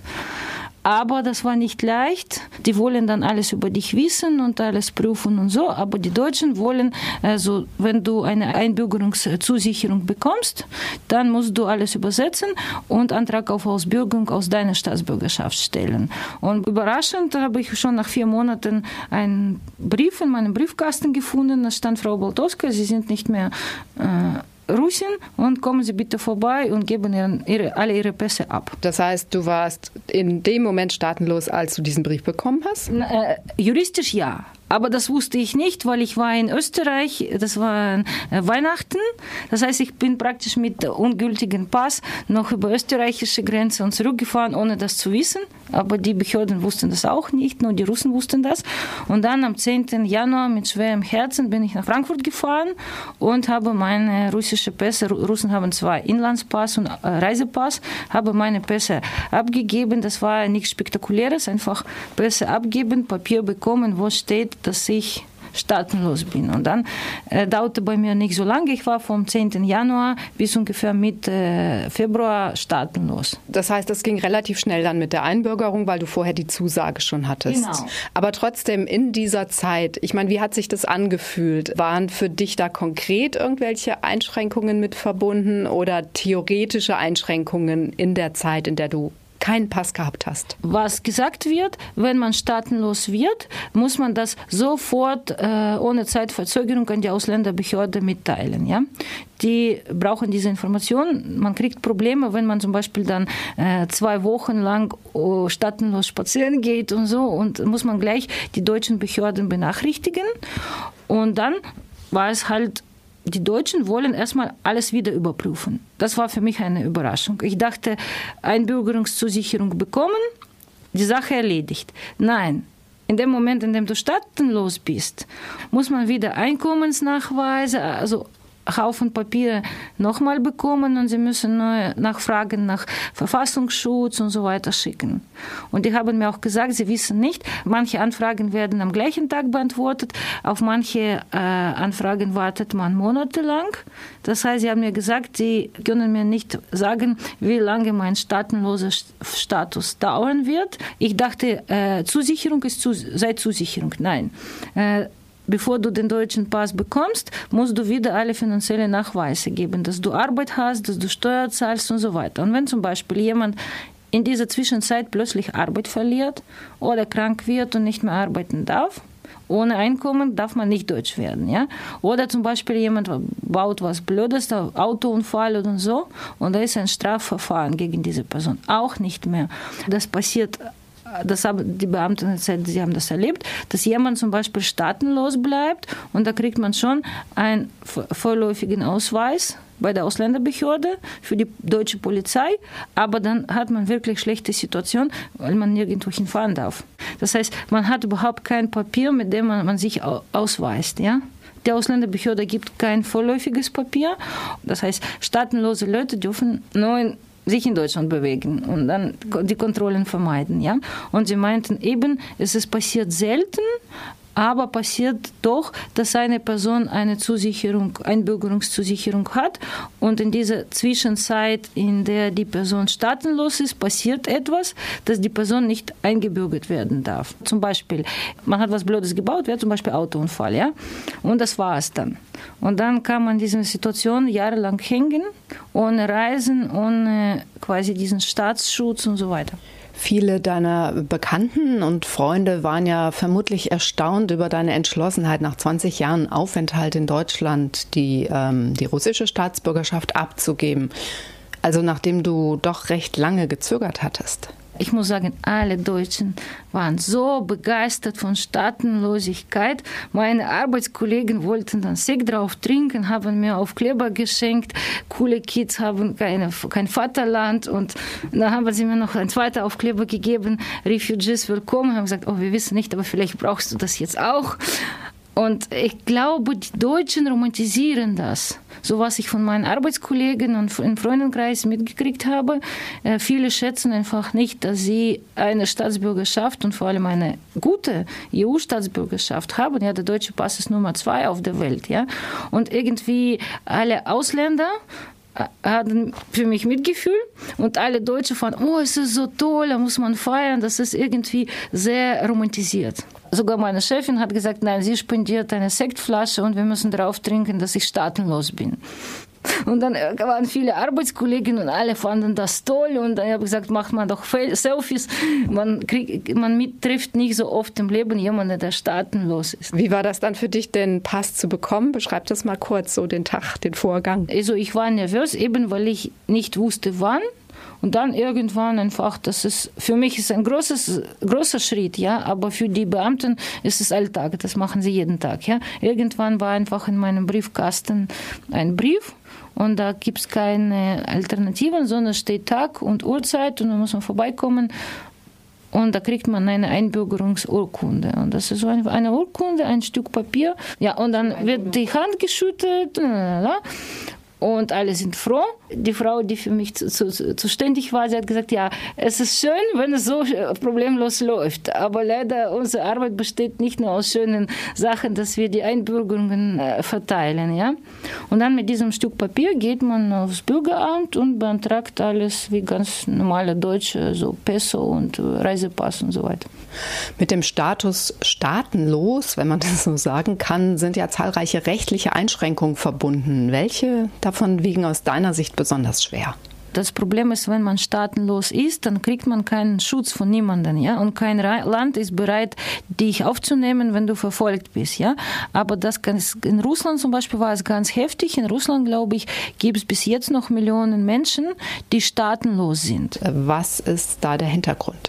Aber das war nicht leicht. Die wollen dann alles über dich wissen und alles prüfen und so. Aber die Deutschen wollen, also wenn du eine Einbürgerungszusicherung bekommst, dann musst du alles übersetzen und Antrag auf Ausbürgerung aus deiner Staatsbürgerschaft stellen. Und überraschend habe ich schon nach vier Monaten einen Brief in meinem Briefkasten gefunden. Da stand: Frau Boltowskaja, Sie sind nicht mehr äh, Russin und kommen Sie bitte vorbei und geben ihren, ihre, alle Ihre Pässe ab. Das heißt, du warst in dem Moment staatenlos, als du diesen Brief bekommen hast? Na, äh, juristisch ja. Aber das wusste ich nicht, weil ich war in Österreich, das war äh, Weihnachten. Das heißt, ich bin praktisch mit ungültigem Pass noch über österreichische Grenze und zurückgefahren, ohne das zu wissen. Aber die Behörden wussten das auch nicht, nur die Russen wussten das. Und dann am zehnten Januar mit schwerem Herzen bin ich nach Frankfurt gefahren und habe meine russische Pässe, Russen haben zwei Inlandspass und Reisepass, habe meine Pässe abgegeben. Das war nichts Spektakuläres, einfach Pässe abgeben, Papier bekommen, wo steht, dass ich staatenlos bin. Und dann äh, dauerte bei mir nicht so lange. Ich war vom zehnten Januar bis ungefähr Mitte äh, Februar staatenlos. Das heißt, das ging relativ schnell dann mit der Einbürgerung, weil du vorher die Zusage schon hattest. Genau. Aber trotzdem in dieser Zeit, ich meine, wie hat sich das angefühlt? Waren für dich da konkret irgendwelche Einschränkungen mit verbunden oder theoretische Einschränkungen in der Zeit, in der du keinen Pass gehabt hast? Was gesagt wird, wenn man staatenlos wird, muss man das sofort äh, ohne Zeitverzögerung an die Ausländerbehörde mitteilen. Ja? Die brauchen diese Information. Man kriegt Probleme, wenn man zum Beispiel dann äh, zwei Wochen lang oh, staatenlos spazieren geht und so, und muss man gleich die deutschen Behörden benachrichtigen. Und dann war es halt die Deutschen wollen erstmal alles wieder überprüfen. Das war für mich eine Überraschung. Ich dachte, Einbürgerungszusicherung bekommen, die Sache erledigt. Nein. In dem Moment, in dem du staatenlos bist, muss man wieder Einkommensnachweise, also Haufen Papiere nochmal bekommen und sie müssen neue Nachfragen nach Verfassungsschutz und so weiter schicken. Und die haben mir auch gesagt, sie wissen nicht, manche Anfragen werden am gleichen Tag beantwortet, auf manche äh, Anfragen wartet man monatelang. Das heißt, sie haben mir gesagt, sie können mir nicht sagen, wie lange mein staatenloser Status dauern wird. Ich dachte, äh, Zusicherung ist zu, sei Zusicherung. Nein. Äh, Bevor du den deutschen Pass bekommst, musst du wieder alle finanziellen Nachweise geben, dass du Arbeit hast, dass du Steuer zahlst und so weiter. Und wenn zum Beispiel jemand in dieser Zwischenzeit plötzlich Arbeit verliert oder krank wird und nicht mehr arbeiten darf, ohne Einkommen darf man nicht deutsch werden. Ja? Oder zum Beispiel jemand baut was Blödes, Autounfall oder so, und da ist ein Strafverfahren gegen diese Person. Auch nicht mehr. Das passiert. Das haben die Beamten erzählt, sie haben das erlebt, dass jemand zum Beispiel staatenlos bleibt und da kriegt man schon einen vorläufigen Ausweis bei der Ausländerbehörde für die deutsche Polizei, aber dann hat man wirklich schlechte Situation, weil man nirgendwo hinfahren darf. Das heißt, man hat überhaupt kein Papier, mit dem man, man sich ausweist, ja? Die Ausländerbehörde gibt kein vorläufiges Papier. Das heißt, staatenlose Leute dürfen nur in sich in Deutschland bewegen und dann die Kontrollen vermeiden. Ja? Und sie meinten eben, es ist passiert selten, aber passiert doch, dass eine Person eine Zusicherung, Einbürgerungszusicherung hat und in dieser Zwischenzeit, in der die Person staatenlos ist, passiert etwas, dass die Person nicht eingebürgert werden darf. Zum Beispiel, man hat was Blödes gebaut, wäre zum Beispiel Autounfall, ja, und das war es dann. Und dann kann man diese Situation jahrelang hängen, ohne Reisen, ohne quasi diesen Staatsschutz und so weiter. Viele deiner Bekannten und Freunde waren ja vermutlich erstaunt über deine Entschlossenheit, nach zwanzig Jahren Aufenthalt in Deutschland die, ähm, die russische Staatsbürgerschaft abzugeben. Also nachdem du doch recht lange gezögert hattest. Ich muss sagen, alle Deutschen waren so begeistert von Staatenlosigkeit. Meine Arbeitskollegen wollten dann Sekt drauf trinken, haben mir Aufkleber geschenkt. Coole Kids haben keine, kein Vaterland. Und dann haben sie mir noch einen zweiten Aufkleber gegeben, Refugees willkommen. Haben gesagt, oh, wir wissen nicht, aber vielleicht brauchst du das jetzt auch. Und ich glaube, die Deutschen romantisieren das. So was ich von meinen Arbeitskollegen und im Freundenkreis mitgekriegt habe. Äh, viele schätzen einfach nicht, dass sie eine Staatsbürgerschaft und vor allem eine gute E U-Staatsbürgerschaft haben. Ja, der deutsche Pass ist Nummer zwei auf der Welt. Ja? Und irgendwie alle Ausländer hatten für mich Mitgefühl und alle Deutschen fanden, oh, es ist so toll, da muss man feiern, das ist irgendwie sehr romantisiert. Sogar meine Chefin hat gesagt, nein, sie spendiert eine Sektflasche und wir müssen darauf trinken, dass ich staatenlos bin. Und dann waren viele Arbeitskollegen und alle fanden das toll und dann habe ich gesagt, macht man doch Selfies. Man, krieg, man mit, trifft nicht so oft im Leben jemanden, der staatenlos ist. Wie war das dann für dich, den Pass zu bekommen? Beschreib das mal kurz, so den Tag, den Vorgang. Also ich war nervös, eben weil ich nicht wusste, wann. Und dann irgendwann einfach, das ist, für mich ist ein großes, großer Schritt, ja, aber für die Beamten ist es Alltag, das machen sie jeden Tag, ja. Irgendwann war einfach in meinem Briefkasten ein Brief und da gibt es keine Alternativen, sondern steht Tag und Uhrzeit und dann muss man vorbeikommen. Und da kriegt man eine Einbürgerungsurkunde. Und das ist so eine, eine Urkunde, ein Stück Papier. Ja, und dann wird die Hand geschüttelt. Und alle sind froh. Die Frau, die für mich zuständig war, sie hat gesagt, ja, es ist schön, wenn es so problemlos läuft. Aber leider, unsere Arbeit besteht nicht nur aus schönen Sachen, dass wir die Einbürgerungen verteilen. Ja? Und dann mit diesem Stück Papier geht man aufs Bürgeramt und beantragt alles wie ganz normale Deutsche, so Peso und Reisepass und so weiter. Mit dem Status staatenlos, wenn man das so sagen kann, sind ja zahlreiche rechtliche Einschränkungen verbunden. Welche davon wiegen aus deiner Sicht besonders schwer? Das Problem ist, wenn man staatenlos ist, dann kriegt man keinen Schutz von niemandem, ja, und kein Land ist bereit, dich aufzunehmen, wenn du verfolgt bist, ja. Aber das ganz, in Russland zum Beispiel war es ganz heftig. In Russland, glaube ich, gibt es bis jetzt noch Millionen Menschen, die staatenlos sind. Was ist da der Hintergrund?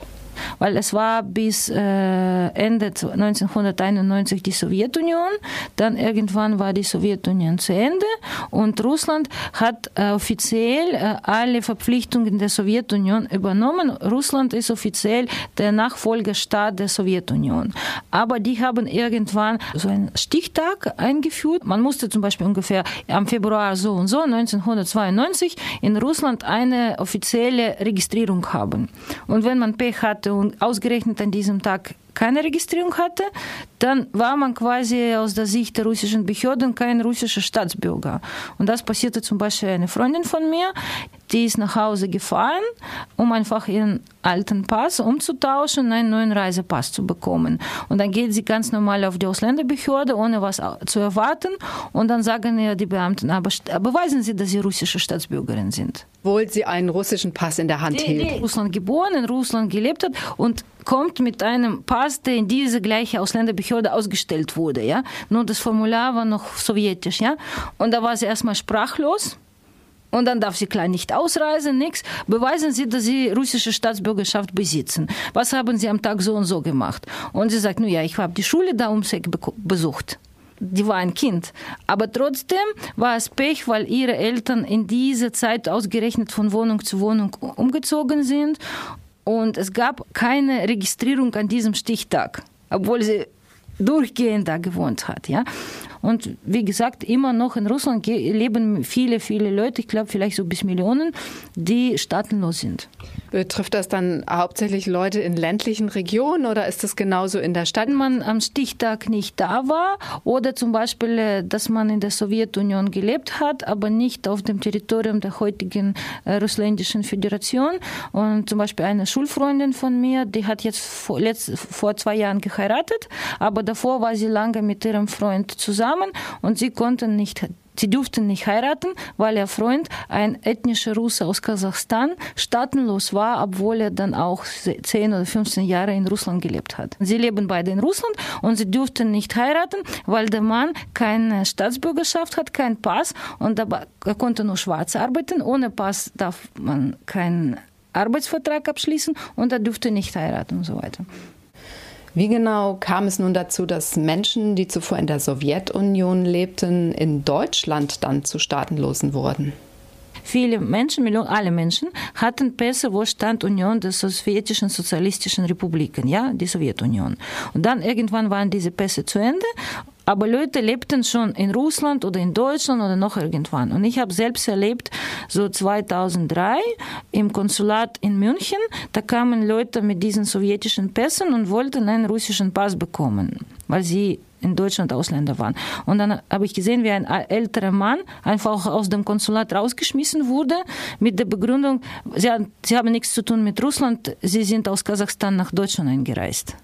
weil es war bis äh, Ende neunzehnhunderteinundneunzig die Sowjetunion, dann irgendwann war die Sowjetunion zu Ende und Russland hat äh, offiziell äh, alle Verpflichtungen der Sowjetunion übernommen. Russland ist offiziell der Nachfolgestaat der Sowjetunion. Aber die haben irgendwann so einen Stichtag eingeführt. Man musste zum Beispiel ungefähr am Februar so und so, neunzehnhundertzweiundneunzig, in Russland eine offizielle Registrierung haben. Und wenn man Pech hatte und ausgerechnet an diesem Tag keine Registrierung hatte, dann war man quasi aus der Sicht der russischen Behörden kein russischer Staatsbürger. Und das passierte zum Beispiel eine Freundin von mir, die ist nach Hause gefahren, um einfach ihren alten Pass umzutauschen und einen neuen Reisepass zu bekommen. Und dann geht sie ganz normal auf die Ausländerbehörde, ohne was zu erwarten. Und dann sagen ihr die Beamten, aber beweisen Sie, dass Sie russische Staatsbürgerin sind. Obwohl sie einen russischen Pass in der Hand die, hielt. Die in Russland geboren, in Russland gelebt hat und kommt mit einem Pass, der in diese gleiche Ausländerbehörde ausgestellt wurde. Ja? Nur das Formular war noch sowjetisch. Ja? Und da war sie erstmal sprachlos. Und dann darf sie klar nicht ausreisen, nichts. Beweisen Sie, dass Sie russische Staatsbürgerschaft besitzen. Was haben Sie am Tag so und so gemacht? Und sie sagt, nun ja, ich habe die Schule da ums Eck besucht. Die war ein Kind. Aber trotzdem war es Pech, weil ihre Eltern in dieser Zeit ausgerechnet von Wohnung zu Wohnung umgezogen sind. Und es gab keine Registrierung an diesem Stichtag, obwohl sie durchgehend da gewohnt hat. Ja? Und wie gesagt, immer noch in Russland leben viele, viele Leute, ich glaube vielleicht so bis Millionen, die staatenlos sind. Betrifft das dann hauptsächlich Leute in ländlichen Regionen oder ist das genauso in der Stadt? Wenn man am Stichtag nicht da war oder zum Beispiel, dass man in der Sowjetunion gelebt hat, aber nicht auf dem Territorium der heutigen äh, russländischen Föderation. Und zum Beispiel eine Schulfreundin von mir, die hat jetzt vor, letzt, vor zwei Jahren geheiratet, aber davor war sie lange mit ihrem Freund zusammen und sie konnten nicht Sie durften nicht heiraten, weil ihr Freund, ein ethnischer Russe aus Kasachstan, staatenlos war, obwohl er dann auch zehn oder fünfzehn Jahre in Russland gelebt hat. Sie leben beide in Russland und sie durften nicht heiraten, weil der Mann keine Staatsbürgerschaft hat, keinen Pass und er konnte nur schwarz arbeiten. Ohne Pass darf man keinen Arbeitsvertrag abschließen und er durfte nicht heiraten und so weiter. Wie genau kam es nun dazu, dass Menschen, die zuvor in der Sowjetunion lebten, in Deutschland dann zu Staatenlosen wurden? Viele Menschen, Millionen, alle Menschen, hatten Pässe, wo stand Union der sowjetischen sozialistischen Republiken, ja, die Sowjetunion. Und dann irgendwann waren diese Pässe zu Ende, aber Leute lebten schon in Russland oder in Deutschland oder noch irgendwann. Und ich habe selbst erlebt, so zweitausenddrei im Konsulat in München, da kamen Leute mit diesen sowjetischen Pässen und wollten einen russischen Pass bekommen, weil sie in Deutschland Ausländer waren. Und dann habe ich gesehen, wie ein älterer Mann einfach aus dem Konsulat rausgeschmissen wurde mit der Begründung, sie haben, sie haben nichts zu tun mit Russland, sie sind aus Kasachstan nach Deutschland eingereist.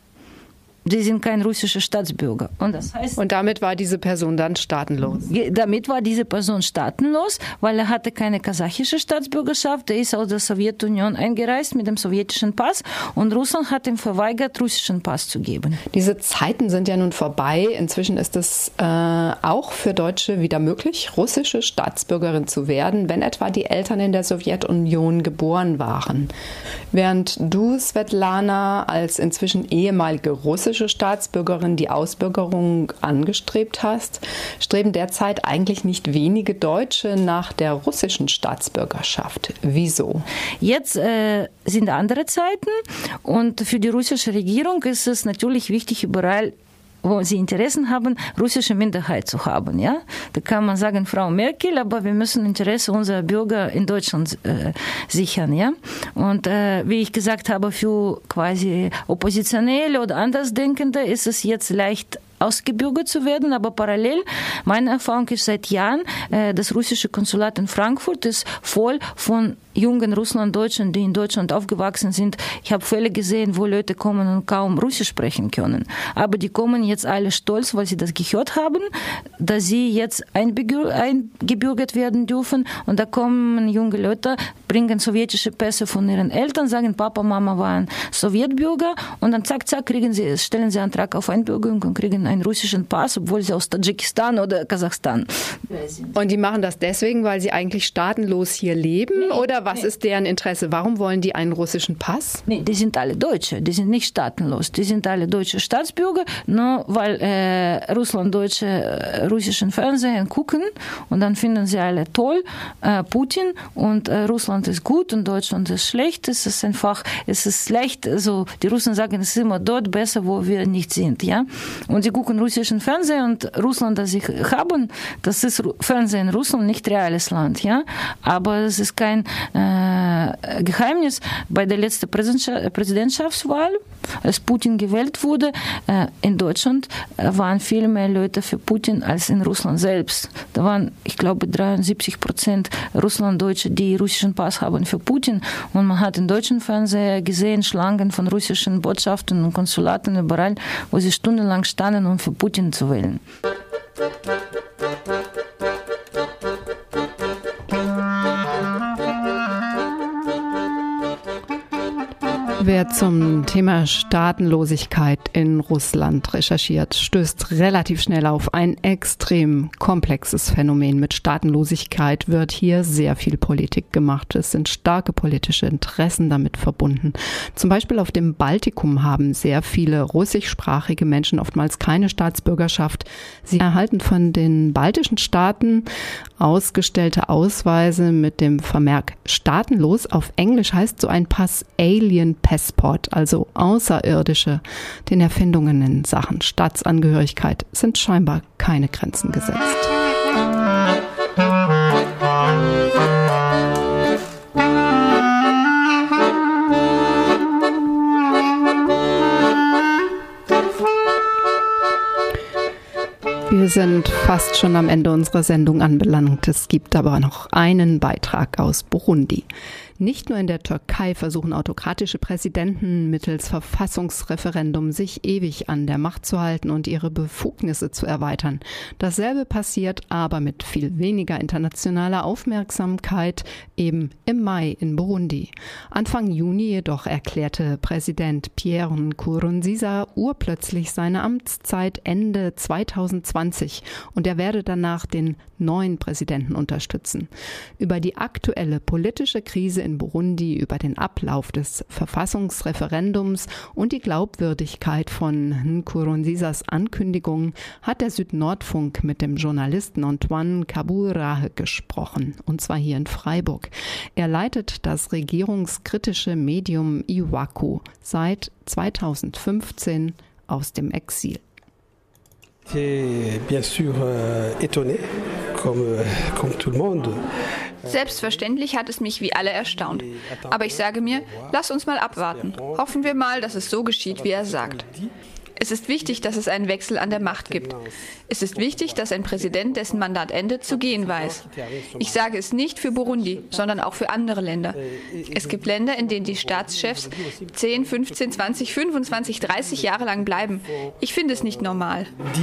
Sie sind kein russischer Staatsbürger. Und das heißt, und damit war diese Person dann staatenlos? Damit war diese Person staatenlos, weil er hatte keine kasachische Staatsbürgerschaft. Er ist aus der Sowjetunion eingereist mit dem sowjetischen Pass und Russland hat ihm verweigert, russischen Pass zu geben. Diese Zeiten sind ja nun vorbei. Inzwischen ist es äh, auch für Deutsche wieder möglich, russische Staatsbürgerin zu werden, wenn etwa die Eltern in der Sowjetunion geboren waren. Während du, Svetlana, als inzwischen ehemalige russische Staatsbürgerin die Ausbürgerung angestrebt hast, streben derzeit eigentlich nicht wenige Deutsche nach der russischen Staatsbürgerschaft. Wieso? Jetzt äh, sind andere Zeiten und für die russische Regierung ist es natürlich wichtig, überall wo sie Interessen haben, russische Minderheit zu haben. Ja? Da kann man sagen, Frau Merkel, aber wir müssen Interesse unserer Bürger in Deutschland äh, sichern. Ja? Und äh, wie ich gesagt habe, für quasi Oppositionelle oder Andersdenkende ist es jetzt leicht, ausgebürgert zu werden, aber parallel, meine Erfahrung ist seit Jahren, äh, das russische Konsulat in Frankfurt ist voll von jungen Russlanddeutschen, die in Deutschland aufgewachsen sind. Ich habe Fälle gesehen, wo Leute kommen und kaum Russisch sprechen können. Aber die kommen jetzt alle stolz, weil sie das gehört haben, dass sie jetzt eingebürgert werden dürfen. Und da kommen junge Leute, bringen sowjetische Pässe von ihren Eltern, sagen, Papa, Mama waren Sowjetbürger. Und dann zack, zack, kriegen sie, stellen sie Antrag auf Einbürgerung und kriegen einen russischen Pass, obwohl sie aus Tadschikistan oder Kasachstan sind. Und die machen das deswegen, weil sie eigentlich staatenlos hier leben? Nee, oder was nee. ist deren Interesse? Warum wollen die einen russischen Pass? Nee, die sind alle Deutsche, die sind nicht staatenlos. Die sind alle deutsche Staatsbürger, nur weil äh, Russland deutsche äh, russischen Fernsehen gucken und dann finden sie alle toll, äh, Putin und äh, Russland ist gut und Deutschland ist schlecht. Es ist einfach, es ist schlecht. Also die Russen sagen, es ist immer dort besser, wo wir nicht sind, ja. Und sie gucken russischen Fernsehen und Russland, das sie haben, das ist Fernsehen in Russland, nicht reales Land, ja. Aber es ist kein äh, Geheimnis. Bei der letzten Präsidentschaftswahl, als Putin gewählt wurde, äh, in Deutschland äh, waren viel mehr Leute für Putin als in Russland selbst. Da waren, ich glaube, dreiundsiebzig Prozent Russlanddeutsche, die russischen Pass haben für Putin. Und man hat in deutschen Fernsehen gesehen, Schlangen von russischen Botschaften und Konsulaten überall, wo sie stundenlang standen, um für Putin zu wählen. Wer zum Thema Staatenlosigkeit in Russland recherchiert, stößt relativ schnell auf ein extrem komplexes Phänomen. Mit Staatenlosigkeit wird hier sehr viel Politik gemacht. Es sind starke politische Interessen damit verbunden. Zum Beispiel auf dem Baltikum haben sehr viele russischsprachige Menschen oftmals keine Staatsbürgerschaft. Sie erhalten von den baltischen Staaten ausgestellte Ausweise mit dem Vermerk staatenlos. Auf Englisch heißt so ein Pass Alien Passport, also Außerirdische. Den Erfindungen in Sachen Staatsangehörigkeit sind scheinbar keine Grenzen gesetzt. Wir sind fast schon am Ende unserer Sendung anbelangt. Es gibt aber noch einen Beitrag aus Burundi. Nicht nur in der Türkei versuchen autokratische Präsidenten mittels Verfassungsreferendum sich ewig an der Macht zu halten und ihre Befugnisse zu erweitern. Dasselbe passiert aber mit viel weniger internationaler Aufmerksamkeit eben im Mai in Burundi. Anfang Juni jedoch erklärte Präsident Pierre Nkurunziza urplötzlich seine Amtszeit Ende zweitausendzwanzig und er werde danach den neuen Präsidenten unterstützen. Über die aktuelle politische Krise in Burundi, über den Ablauf des Verfassungsreferendums und die Glaubwürdigkeit von Nkurunzizas Ankündigungen hat der Südnordfunk mit dem Journalisten Antoine Kaburahe gesprochen, und zwar hier in Freiburg. Er leitet das regierungskritische Medium Iwaku seit zweitausendfünfzehn aus dem Exil. Bien sûr étonné, comme, comme tout le monde. Selbstverständlich hat es mich wie alle erstaunt. Aber ich sage mir, lass uns mal abwarten. Hoffen wir mal, dass es so geschieht, wie er sagt. Es ist wichtig, dass es einen Wechsel an der Macht gibt. Es ist wichtig, dass ein Präsident, dessen Mandat endet, zu gehen weiß. Ich sage es nicht für Burundi, sondern auch für andere Länder. Es gibt Länder, in denen die Staatschefs zehn, fünfzehn, zwanzig, fünfundzwanzig, dreißig Jahre lang bleiben. Ich finde es nicht normal.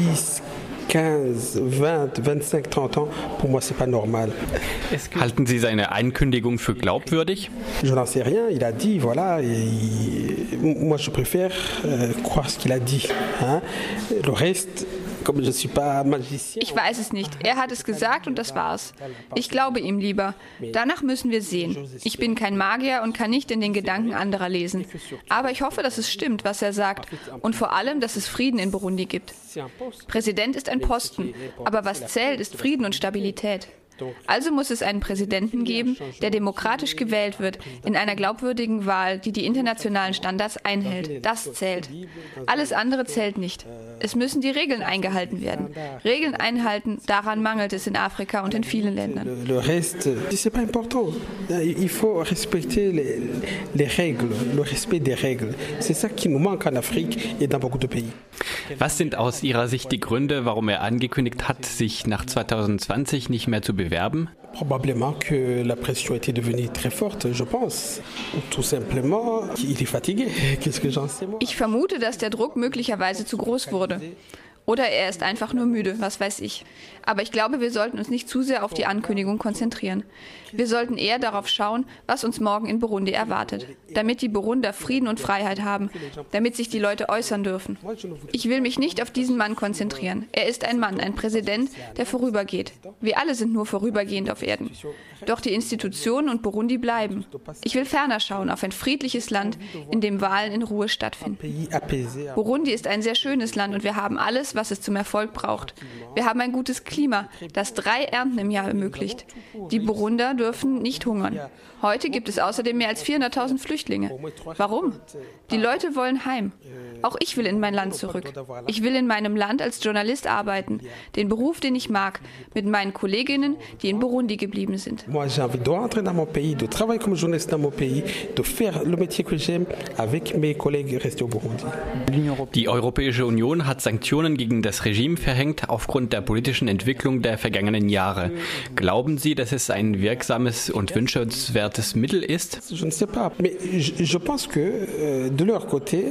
Halten Sie seine Ankündigung für glaubwürdig? Je n'en sais rien, il a dit, voilà, et moi je préfère croire ce qu'il a dit. Le reste, comme je suis pas magicien. Ich weiß es nicht. Er hat es gesagt und das war's. Ich glaube ihm lieber. Danach müssen wir sehen. Ich bin kein Magier und kann nicht in den Gedanken anderer lesen. Aber ich hoffe, dass es stimmt, was er sagt. Und vor allem, dass es Frieden in Burundi gibt. Präsident ist ein Posten. Aber was zählt, ist Frieden und Stabilität. Also muss es einen Präsidenten geben, der demokratisch gewählt wird, in einer glaubwürdigen Wahl, die die internationalen Standards einhält. Das zählt. Alles andere zählt nicht. Es müssen die Regeln eingehalten werden. Regeln einhalten, daran mangelt es in Afrika und in vielen Ländern. Le reste, c'est pas important. Il faut respecter les, les règles, le respect des règles. C'est ça qui nous manque en Afrique et dans beaucoup de pays. Was sind aus Ihrer Sicht die Gründe, warum er angekündigt hat, sich nach zweitausendzwanzig nicht mehr zu bewerben? Probablement que la pression était devenue très forte, je pense. Tout simplement, il est fatigué. Qu'est-ce que j'en sais moi? Ich vermute, dass der Druck möglicherweise zu groß wurde. Oder er ist einfach nur müde, was weiß ich. Aber ich glaube, wir sollten uns nicht zu sehr auf die Ankündigung konzentrieren. Wir sollten eher darauf schauen, was uns morgen in Burundi erwartet. Damit die Burunder Frieden und Freiheit haben, damit sich die Leute äußern dürfen. Ich will mich nicht auf diesen Mann konzentrieren. Er ist ein Mann, ein Präsident, der vorübergeht. Wir alle sind nur vorübergehend auf Erden. Doch die Institutionen und Burundi bleiben. Ich will ferner schauen auf ein friedliches Land, in dem Wahlen in Ruhe stattfinden. Burundi ist ein sehr schönes Land und wir haben alles, was es zum Erfolg braucht. Wir haben ein gutes Klima, das drei Ernten im Jahr ermöglicht. Die Burunder dürfen nicht hungern. Heute gibt es außerdem mehr als vierhunderttausend Flüchtlinge. Warum? Die Leute wollen heim. Auch ich will in mein Land zurück. Ich will in meinem Land als Journalist arbeiten, den Beruf, den ich mag, mit meinen Kolleginnen, die in Burundi geblieben sind. Moi, j'ai envie de rentrer dans mon pays, de travailler comme journaliste dans mon pays, de faire le métier que j'aime avec mes collègues restés au Burundi. Die Europäische Union hat Sanktionen gegen das Regime verhängt aufgrund der politischen Entwicklung der vergangenen Jahre. Glauben Sie, dass es ein wirksames und wünschenswertes Mittel ist? Je ne sais pas, mais je pense que de leur côté,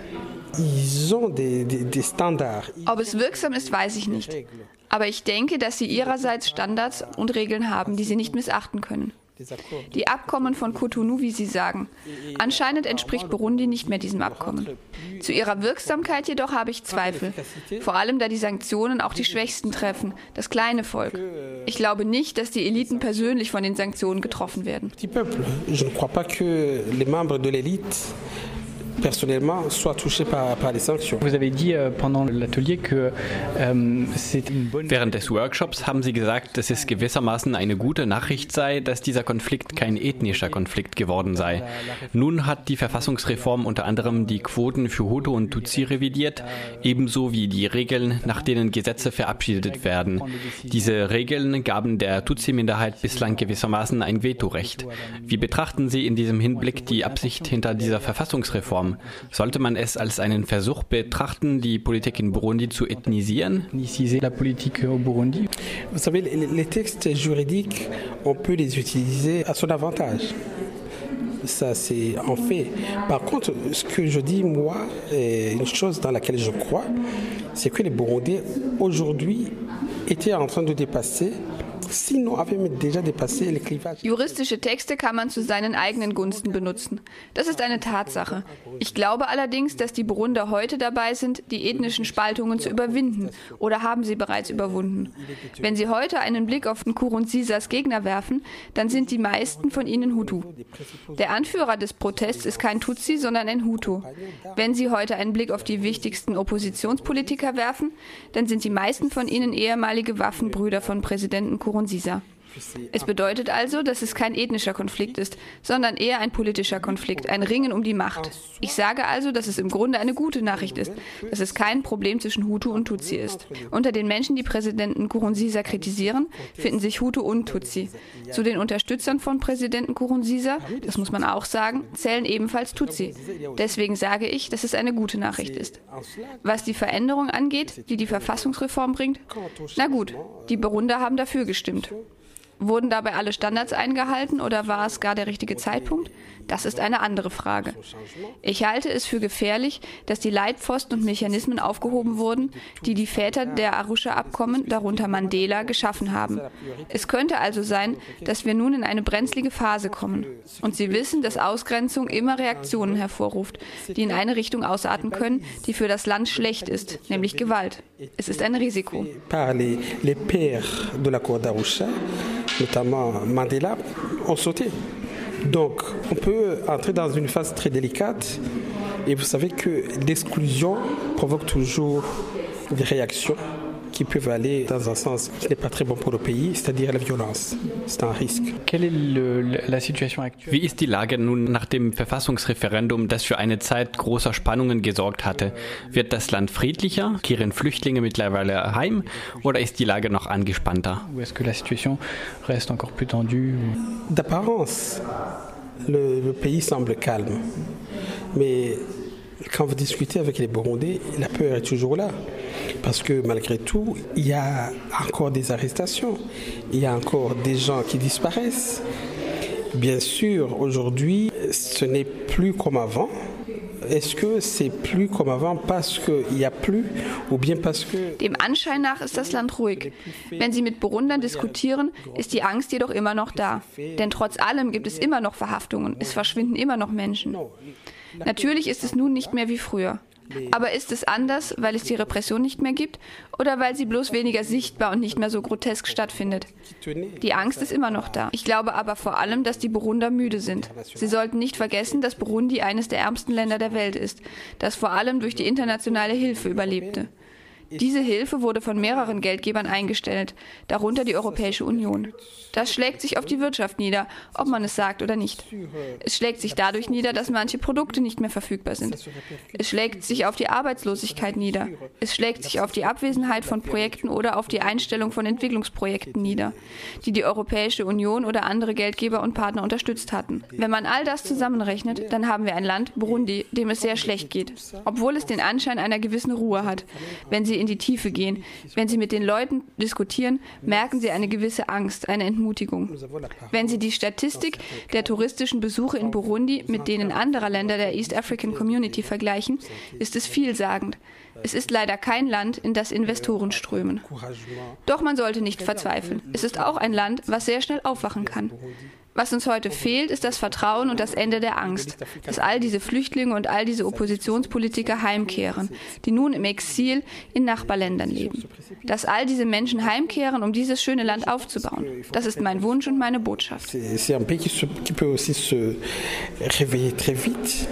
ils ont des, des, des standards. Ob es wirksam ist, weiß ich nicht. Aber ich denke, dass sie ihrerseits Standards und Regeln haben, die sie nicht missachten können. Die Abkommen von Cotonou, wie Sie sagen. Anscheinend entspricht Burundi nicht mehr diesem Abkommen. Zu ihrer Wirksamkeit jedoch habe ich Zweifel. Vor allem, da die Sanktionen auch die Schwächsten treffen, das kleine Volk. Ich glaube nicht, dass die Eliten persönlich von den Sanktionen getroffen werden. Je ne crois pas que les membres de l'élite personnellement soit touché par, par les sanctions. Vous avez dit euh, pendant l'atelier que euh, c'est une bonne... Während des Workshops haben Sie gesagt, dass es gewissermaßen eine gute Nachricht sei, dass dieser Konflikt kein ethnischer Konflikt geworden sei. Nun hat die Verfassungsreform unter anderem die Quoten für Hutu und Tutsi revidiert, ebenso wie die Regeln, nach denen Gesetze verabschiedet werden. Diese Regeln gaben der Tutsi-Minderheit bislang gewissermaßen ein Vetorecht. Wie betrachten Sie in diesem Hinblick die Absicht hinter dieser Verfassungsreform? Sollte man es als einen Versuch betrachten, die Politik in Burundi zu ethnisieren? La politique au Burundi. Vous savez, les textes juridiques, on peut les utiliser à son avantage. Ça, c'est en fait. Par contre, ce que je dis, moi, et une chose dans laquelle je crois, c'est que les Burundais, aujourd'hui, étaient en train de dépasser. Juristische Texte kann man zu seinen eigenen Gunsten benutzen. Das ist eine Tatsache. Ich glaube allerdings, dass die Burunder heute dabei sind, die ethnischen Spaltungen zu überwinden oder haben sie bereits überwunden. Wenn Sie heute einen Blick auf Nkurunzizas Gegner werfen, dann sind die meisten von ihnen Hutu. Der Anführer des Protests ist kein Tutsi, sondern ein Hutu. Wenn Sie heute einen Blick auf die wichtigsten Oppositionspolitiker werfen, dann sind die meisten von ihnen ehemalige Waffenbrüder von Präsidenten Nkurunziza. Es bedeutet also, dass es kein ethnischer Konflikt ist, sondern eher ein politischer Konflikt, ein Ringen um die Macht. Ich sage also, dass es im Grunde eine gute Nachricht ist, dass es kein Problem zwischen Hutu und Tutsi ist. Unter den Menschen, die Präsidenten Nkurunziza kritisieren, finden sich Hutu und Tutsi. Zu den Unterstützern von Präsidenten Nkurunziza, das muss man auch sagen, zählen ebenfalls Tutsi. Deswegen sage ich, dass es eine gute Nachricht ist. Was die Veränderung angeht, die die Verfassungsreform bringt, na gut, die Burunder haben dafür gestimmt. Wurden dabei alle Standards eingehalten oder war es gar der richtige Zeitpunkt? Das ist eine andere Frage. Ich halte es für gefährlich, dass die Leitpfosten und Mechanismen aufgehoben wurden, die die Väter der Arusha-Abkommen, darunter Mandela, geschaffen haben. Es könnte also sein, dass wir nun in eine brenzlige Phase kommen. Und Sie wissen, dass Ausgrenzung immer Reaktionen hervorruft, die in eine Richtung ausarten können, die für das Land schlecht ist, nämlich Gewalt. Es ist ein Risiko. Notamment Mandela, ont sauté. Donc, on peut entrer dans une phase très délicate. Et vous savez que l'exclusion provoque toujours des réactions qui peuvent aller dans un sens qui n'est pas très bon pour le pays, c'est-à-dire la violence. C'est un risque. Quelle est le, la situation actuelle? Wie ist die Lage nun nach dem Verfassungsreferendum, das für eine Zeit großer Spannungen gesorgt hatte? Wird das Land friedlicher? Kehren Flüchtlinge mittlerweile heim? Oder ist die Lage noch angespannter? Ou est-ce que la situation reste encore plus tendue? D'apparence, le, le pays semble calme. Mais quand vous discutez avec les Burundais, la peur est toujours là. Parce que malgré tout, il y a encore des arrestations, il y a encore des gens qui disparaissent. Bien sûr, aujourd'hui, ce n'est plus comme avant. est-ce que c'est plus comme avant parce qu'il y a plus ou bien parce que... Dem Anschein nach ist das Land ruhig. Wenn Sie mit Burundern diskutieren, ist die Angst jedoch immer noch da. Denn trotz allem gibt es immer noch Verhaftungen, es verschwinden immer noch Menschen. Natürlich ist es nun nicht mehr wie früher. Aber ist es anders, weil es die Repression nicht mehr gibt oder weil sie bloß weniger sichtbar und nicht mehr so grotesk stattfindet? Die Angst ist immer noch da. Ich glaube aber vor allem, dass die Burunder müde sind. Sie sollten nicht vergessen, dass Burundi eines der ärmsten Länder der Welt ist, das vor allem durch die internationale Hilfe überlebte. Diese Hilfe wurde von mehreren Geldgebern eingestellt, darunter die Europäische Union. Das schlägt sich auf die Wirtschaft nieder, ob man es sagt oder nicht. Es schlägt sich dadurch nieder, dass manche Produkte nicht mehr verfügbar sind. Es schlägt sich auf die Arbeitslosigkeit nieder. Es schlägt sich auf die Abwesenheit von Projekten oder auf die Einstellung von Entwicklungsprojekten nieder, die die Europäische Union oder andere Geldgeber und Partner unterstützt hatten. Wenn man all das zusammenrechnet, dann haben wir ein Land, Burundi, dem es sehr schlecht geht, obwohl es den Anschein einer gewissen Ruhe hat. Wenn Sie in die Tiefe gehen, wenn Sie mit den Leuten diskutieren, merken Sie eine gewisse Angst, eine Entmutigung. Wenn Sie die Statistik der touristischen Besuche in Burundi mit denen anderer Länder der East African Community vergleichen, ist es vielsagend. Es ist leider kein Land, in das Investoren strömen. Doch man sollte nicht verzweifeln. Es ist auch ein Land, was sehr schnell aufwachen kann. Was uns heute fehlt, ist das Vertrauen und das Ende der Angst, dass all diese Flüchtlinge und all diese Oppositionspolitiker heimkehren, die nun im Exil in Nachbarländern leben. Dass all diese Menschen heimkehren, um dieses schöne Land aufzubauen. Das ist mein Wunsch und meine Botschaft. C'est un pays qui peut aussi se réveiller très vite.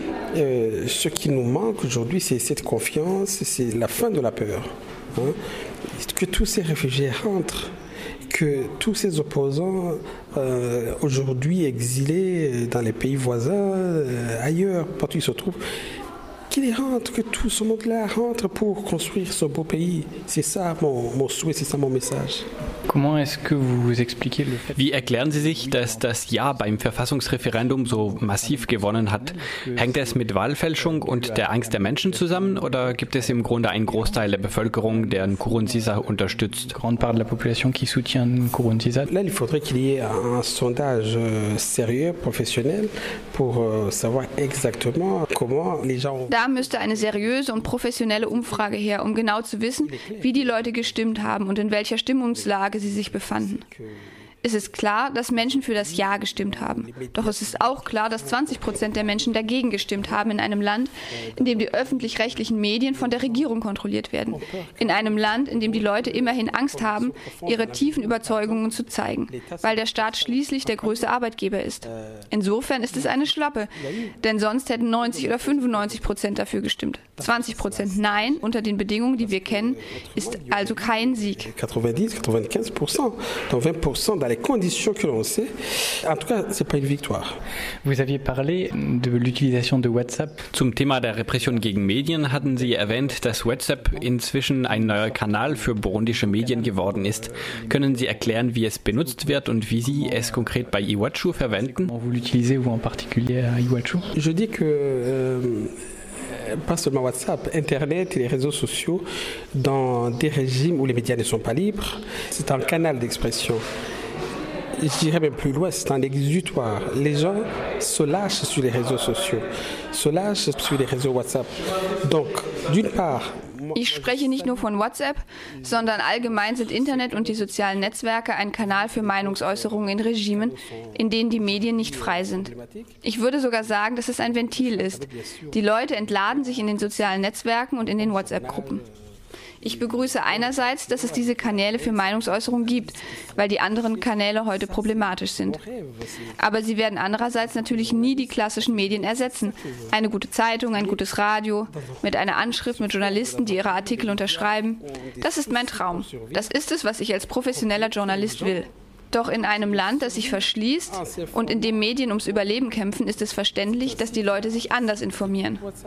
Euh, ce qui nous manque aujourd'hui, c'est cette confiance, c'est la fin de la peur. Hein? Que tous ces réfugiés rentrent. Que tous ces opposants euh, aujourd'hui exilés dans les pays voisins, euh, ailleurs, partout ils se trouvent, qu'ils rentrent, que tout ce monde-là rentre pour construire ce beau pays. C'est ça mon, mon souhait, c'est ça mon message. Comment est-ce que vous expliquez le fait? Wie erklären Sie sich, dass das Ja beim Verfassungsreferendum so massiv gewonnen hat? Hängt es mit Wahlfälschung und der Angst der Menschen zusammen oder gibt es im Grunde einen Großteil der Bevölkerung, der Nkurunziza unterstützt? Grande part de la population qui soutient Nkurunziza. Là, il faudrait qu'il y ait un sondage sérieux, professionnel, pour savoir exactement comment les gens. Da müsste eine seriöse und professionelle Umfrage her, um genau zu wissen, wie die Leute gestimmt haben und in welcher Stimmungslage sie sich befanden. Es ist klar, dass Menschen für das Ja gestimmt haben. Doch es ist auch klar, dass zwanzig Prozent der Menschen dagegen gestimmt haben in einem Land, in dem die öffentlich-rechtlichen Medien von der Regierung kontrolliert werden. In einem Land, in dem die Leute immerhin Angst haben, ihre tiefen Überzeugungen zu zeigen, weil der Staat schließlich der größte Arbeitgeber ist. Insofern ist es eine Schlappe, denn sonst hätten neunzig oder fünfundneunzig Prozent dafür gestimmt. zwanzig Prozent Nein unter den Bedingungen, die wir kennen, ist also kein Sieg. quatre-vingt-dix, quatre-vingt-quinze Prozent, donc vingt Prozent dans les conditions que l'on sait. En tout cas, c'est pas une victoire. Vous aviez parlé de l'utilisation de WhatsApp. Zum Thema der Repression gegen Medien hatten Sie erwähnt, dass WhatsApp inzwischen ein neuer Kanal für burundische Medien geworden ist. Können Sie erklären, wie es benutzt wird und wie Sie es konkret bei Iwacu verwenden? Vous l'utilisez vous en particulier à Iwacu? Je dis que euh, pas seulement WhatsApp, Internet et les réseaux sociaux, dans des régimes où les médias ne sont pas libres, c'est un canal d'expression. Je dirais même plus loin, c'est un exutoire. Les gens se lâchent sur les réseaux sociaux, se lâchent sur les réseaux WhatsApp. Donc, d'une part, ich spreche nicht nur von WhatsApp, sondern allgemein sind Internet und die sozialen Netzwerke ein Kanal für Meinungsäußerungen in Regimen, in denen die Medien nicht frei sind. Ich würde sogar sagen, dass es ein Ventil ist. Die Leute entladen sich in den sozialen Netzwerken und in den WhatsApp-Gruppen. Ich begrüße einerseits, dass es diese Kanäle für Meinungsäußerung gibt, weil die anderen Kanäle heute problematisch sind. Aber sie werden andererseits natürlich nie die klassischen Medien ersetzen. Eine gute Zeitung, ein gutes Radio, mit einer Anschrift mit Journalisten, die ihre Artikel unterschreiben. Das ist mein Traum. Das ist es, was ich als professioneller Journalist will. Doch in einem Land, das sich verschließt und in dem Medien ums Überleben kämpfen, ist es verständlich, dass die Leute sich anders informieren.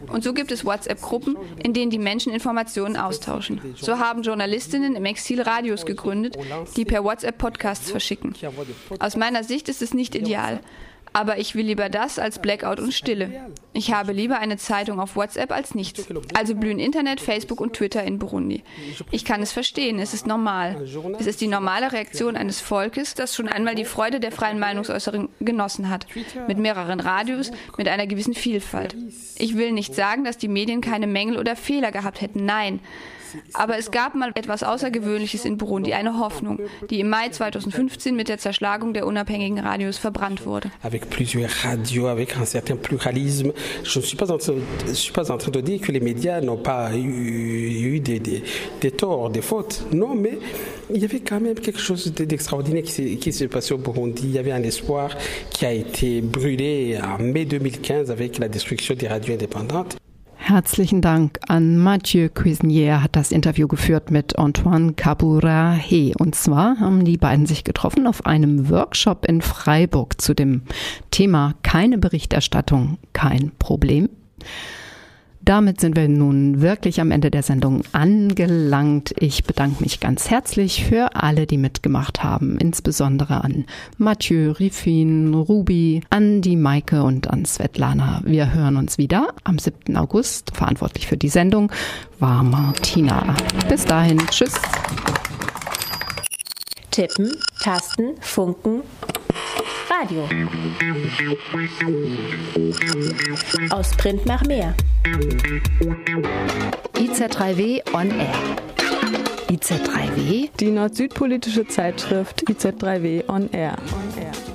Und so gibt es WhatsApp-Gruppen, in denen die Menschen Informationen austauschen. So haben Journalistinnen im Exil Radios gegründet, die per WhatsApp Podcasts verschicken. Aus meiner Sicht ist es nicht ideal. Aber ich will lieber das als Blackout und Stille. Ich habe lieber eine Zeitung auf WhatsApp als nichts. Also blühen Internet, Facebook und Twitter in Burundi. Ich kann es verstehen, es ist normal. Es ist die normale Reaktion eines Volkes, das schon einmal die Freude der freien Meinungsäußerung genossen hat. Mit mehreren Radios, mit einer gewissen Vielfalt. Ich will nicht sagen, dass die Medien keine Mängel oder Fehler gehabt hätten. Nein. Aber es gab mal etwas Außergewöhnliches in Burundi, eine Hoffnung, die im Mai zweitausendfünfzehn mit der Zerschlagung der unabhängigen Radios verbrannt wurde. Avec plusieurs radios, avec un certain pluralisme. Je ne suis pas en train, je suis pas en train de dire que les médias n'ont pas eu, eu des, des, des torts, des fautes. Non, mais il y avait quand même quelque chose d'extraordinaire qui s'est, qui s'est passé au Burundi. Il y avait un espoir qui a été brûlé en mai deux mille quinze avec la destruction des radios indépendantes. Herzlichen Dank an Mathieu Cuisinier, hat das Interview geführt mit Antoine Kaburahe. Und zwar haben die beiden sich getroffen auf einem Workshop in Freiburg zu dem Thema keine Berichterstattung, kein Problem. Damit sind wir nun wirklich am Ende der Sendung angelangt. Ich bedanke mich ganz herzlich für alle, die mitgemacht haben, insbesondere an Mathieu, Rifin, Ruby, an die Maike und an Svetlana. Wir hören uns wieder am siebten August. Verantwortlich für die Sendung war Martina. Bis dahin, tschüss. Tippen, Tasten, Funken, Radio. Aus Print mach mehr. I Z drei W on Air. I Z drei W? Die nord-süd-politische Zeitschrift I Z drei W on Air. On Air.